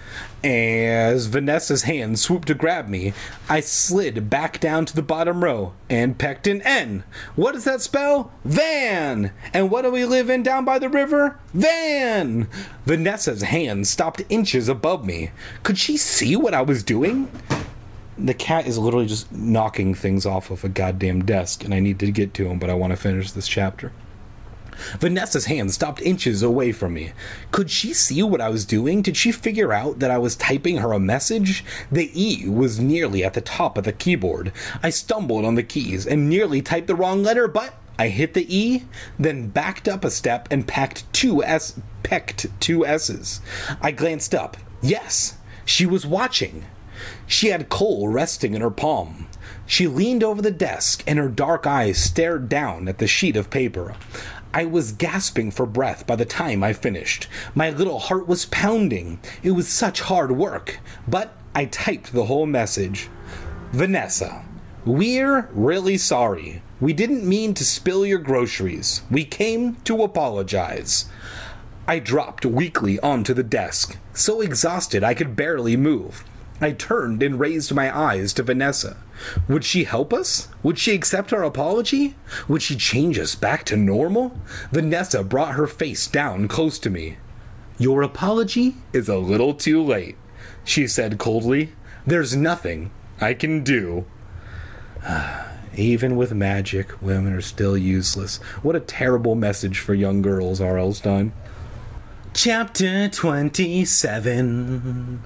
[SPEAKER 1] As Vanessa's hand swooped to grab me, I slid back down to the bottom row and pecked an N. What does that spell? Van! And what do we live in down by the river? Van! Vanessa's hand stopped inches above me. Could she see what I was doing? The cat is literally just knocking things off of a goddamn desk, and I need to get to him, but I want to finish this chapter. Vanessa's hand stopped inches away from me. Could she see what I was doing? Did she figure out that I was typing her a message? The E was nearly at the top of the keyboard. I stumbled on the keys and nearly typed the wrong letter, but I hit the E, then backed up a step and packed two S, pecked two S's. I glanced up. Yes, she was watching. She had Cole resting in her palm. She leaned over the desk and her dark eyes stared down at the sheet of paper. I was gasping for breath by the time I finished. My little heart was pounding. It was such hard work. But I typed the whole message. Vanessa, we're really sorry. We didn't mean to spill your groceries. We came to apologize. I dropped weakly onto the desk, so exhausted I could barely move. I turned and raised my eyes to Vanessa. Would she help us? Would she accept our apology? Would she change us back to normal? Vanessa brought her face down close to me. Your apology is a little too late, she said coldly. There's nothing I can do. Even with magic, women are still useless. What a terrible message for young girls, R L. Stine. Chapter twenty-seven.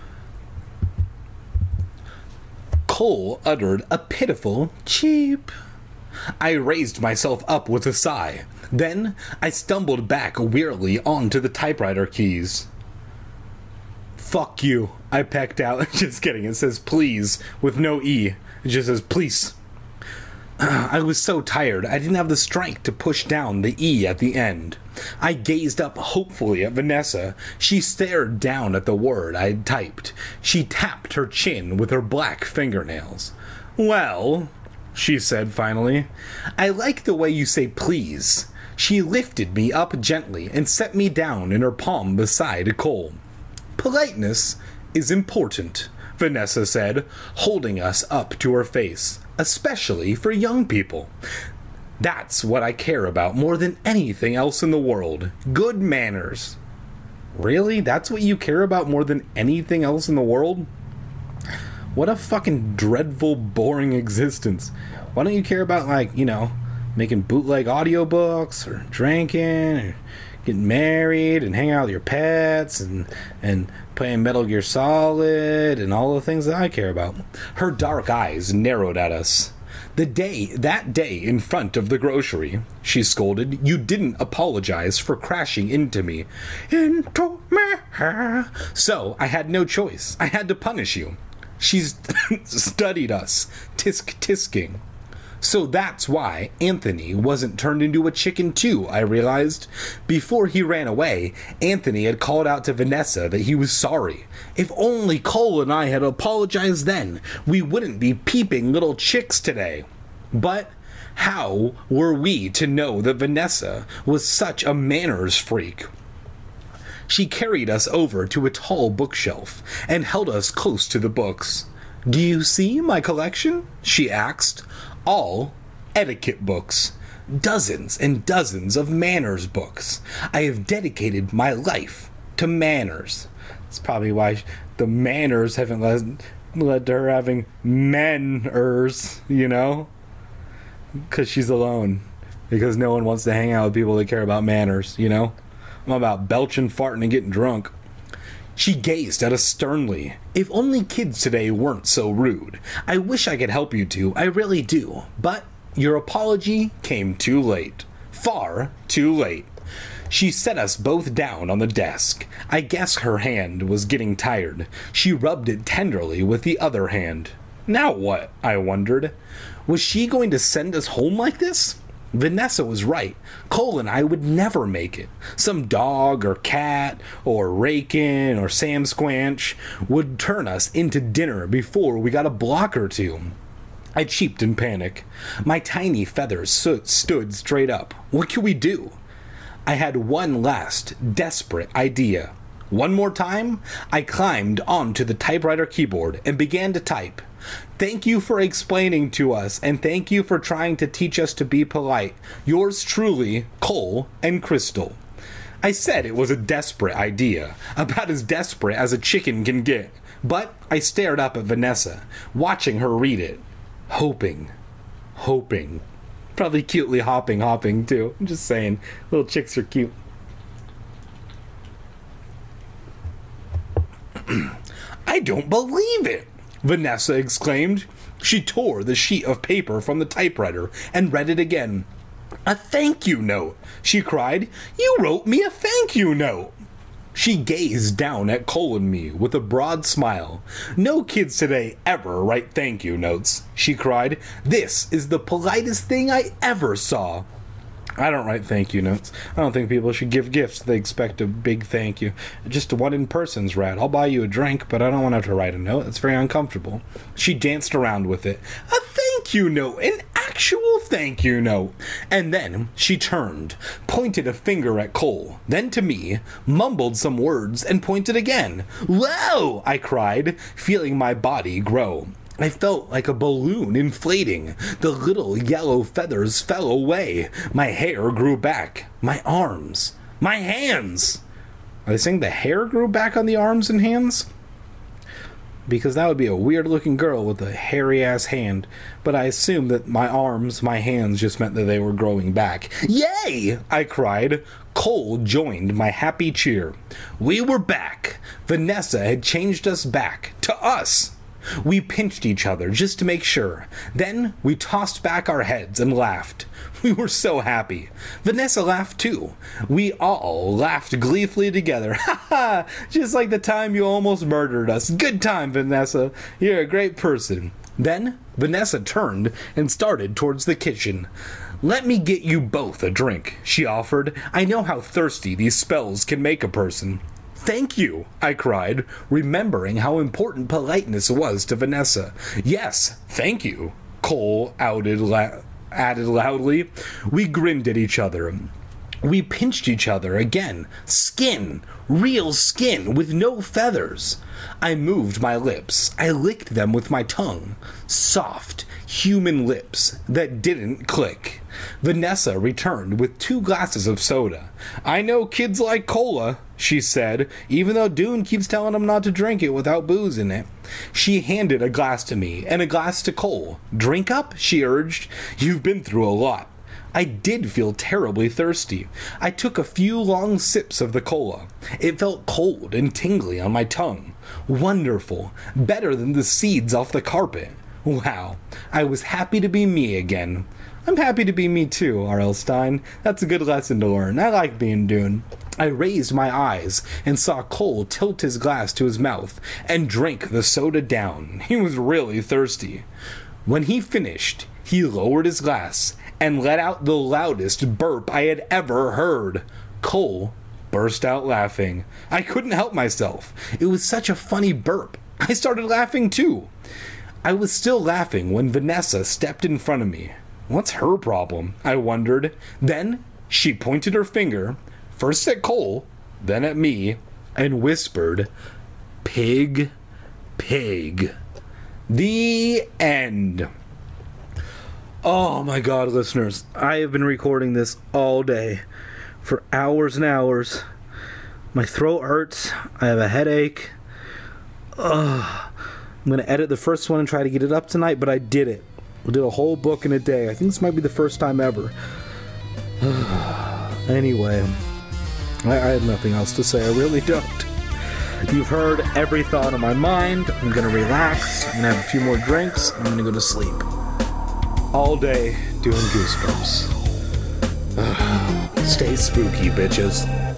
[SPEAKER 1] Cole uttered a pitiful cheep. I raised myself up with a sigh. Then I stumbled back wearily onto the typewriter keys. Fuck you, I pecked out. Just kidding, it says please with no E. It just says please. I was so tired, I didn't have the strength to push down the E at the end. I gazed up hopefully at Vanessa. She stared down at the word I had typed. She tapped her chin with her black fingernails. Well, she said finally, I like the way you say please. She lifted me up gently and set me down in her palm beside Cole. Politeness is important, Vanessa said, holding us up to her face. Especially for young people. That's what I care about more than anything else in the world. Good manners. Really? That's what you care about more than anything else in the world? What a fucking dreadful, boring existence. Why don't you care about, like, you know, making bootleg audiobooks, or drinking, or getting married, and hanging out with your pets, and and playing Metal Gear Solid, and all the things that I care about? Her dark eyes narrowed at us. The day, that day in front of the grocery, she scolded, you didn't apologize for crashing into me. Into me. So I had no choice. I had to punish you. She's studied us, tisk-tisking. So that's why Anthony wasn't turned into a chicken too, I realized. Before he ran away, Anthony had called out to Vanessa that he was sorry. If only Cole and I had apologized then, we wouldn't be peeping little chicks today. But how were we to know that Vanessa was such a manners freak? She carried us over to a tall bookshelf and held us close to the books. Do you see my collection? She asked. All etiquette books. Dozens and dozens of manners books. I have dedicated my life to manners. That's probably why the manners haven't led, led to her having manners, you know? Because she's alone. Because no one wants to hang out with people that care about manners, you know? I'm about belching, farting, and getting drunk. She gazed at us sternly. If only kids today weren't so rude. I wish I could help you two, I really do. But your apology came too late. Far too late. She set us both down on the desk. I guess her hand was getting tired. She rubbed it tenderly with the other hand. Now what? I wondered. Was she going to send us home like this? Vanessa was right. Cole and I would never make it. Some dog or cat or Rakin or Sam Squanch would turn us into dinner before we got a block or two. I cheeped in panic. My tiny feathers so- stood straight up. What could we do? I had one last, desperate idea. One more time, I climbed onto the typewriter keyboard and began to type. Thank you for explaining to us, and thank you for trying to teach us to be polite. Yours truly, Cole and Crystal. I said it was a desperate idea, about as desperate as a chicken can get, but I stared up at Vanessa, watching her read it, hoping, hoping. Probably cutely hopping, hopping, too. I'm just saying, little chicks are cute. I don't believe it! Vanessa exclaimed. She tore the sheet of paper from the typewriter and read it again. A thank you note, she cried. You wrote me a thank you note. She gazed down at Cole and me with a broad smile. No kids today ever write thank you notes, she cried. This is the politest thing I ever saw. I don't write thank you notes. I don't think people should give gifts they expect a big thank you. Just one in person's rad. I'll buy you a drink, but I don't want to have to write a note. It's very uncomfortable. She danced around with it. A thank you note! An actual thank you note! And then she turned, pointed a finger at Cole, then to me, mumbled some words, and pointed again. Whoa! I cried, feeling my body grow. I felt like a balloon inflating. The little yellow feathers fell away. My hair grew back. My arms. My hands. Are they saying the hair grew back on the arms and hands? Because that would be a weird-looking girl with a hairy-ass hand. But I assume that my arms, my hands just meant that they were growing back. Yay! I cried. Cole joined my happy cheer. We were back. Vanessa had changed us back. To us. We pinched each other just to make sure. Then we tossed back our heads and laughed. We were so happy. Vanessa laughed too. We all laughed gleefully together. Ha ha! Just like the time you almost murdered us. Good time, Vanessa. You're a great person. Then Vanessa turned and started towards the kitchen. Let me get you both a drink, she offered. I know how thirsty these spells can make a person. Thank you, I cried, remembering how important politeness was to Vanessa. Yes, thank you, Cole outed la- added loudly. We grinned at each other. We pinched each other again. Skin, real skin, with no feathers. I moved my lips. I licked them with my tongue. Soft, human lips that didn't click. Vanessa returned with two glasses of soda. I know kids like cola, she said, even though Dune keeps telling them not to drink it without booze in it. She handed a glass to me and a glass to Cole. Drink up, she urged. You've been through a lot. I did feel terribly thirsty. I took a few long sips of the cola. It felt cold and tingly on my tongue. Wonderful. Better than the seeds off the carpet. Wow, I was happy to be me again. I'm happy to be me too, R L. Stein. That's a good lesson to learn. I like being Dune. I raised my eyes and saw Cole tilt his glass to his mouth and drink the soda down. He was really thirsty. When he finished, he lowered his glass and let out the loudest burp I had ever heard. Cole burst out laughing. I couldn't help myself. It was such a funny burp. I started laughing too. I was still laughing when Vanessa stepped in front of me. What's her problem? I wondered. Then she pointed her finger, first at Cole, then at me, and whispered, "Pig, pig." The end. Oh my God, listeners. I have been recording this all day for hours and hours. My throat hurts. I have a headache. Ugh. I'm going to edit the first one and try to get it up tonight, but I did it. I did a whole book in a day. I think this might be the first time ever. Anyway, I, I have nothing else to say. I really don't. You've heard every thought on my mind. I'm going to relax. I'm going to have a few more drinks. I'm going to go to sleep. All day doing Goosebumps. Stay spooky, bitches.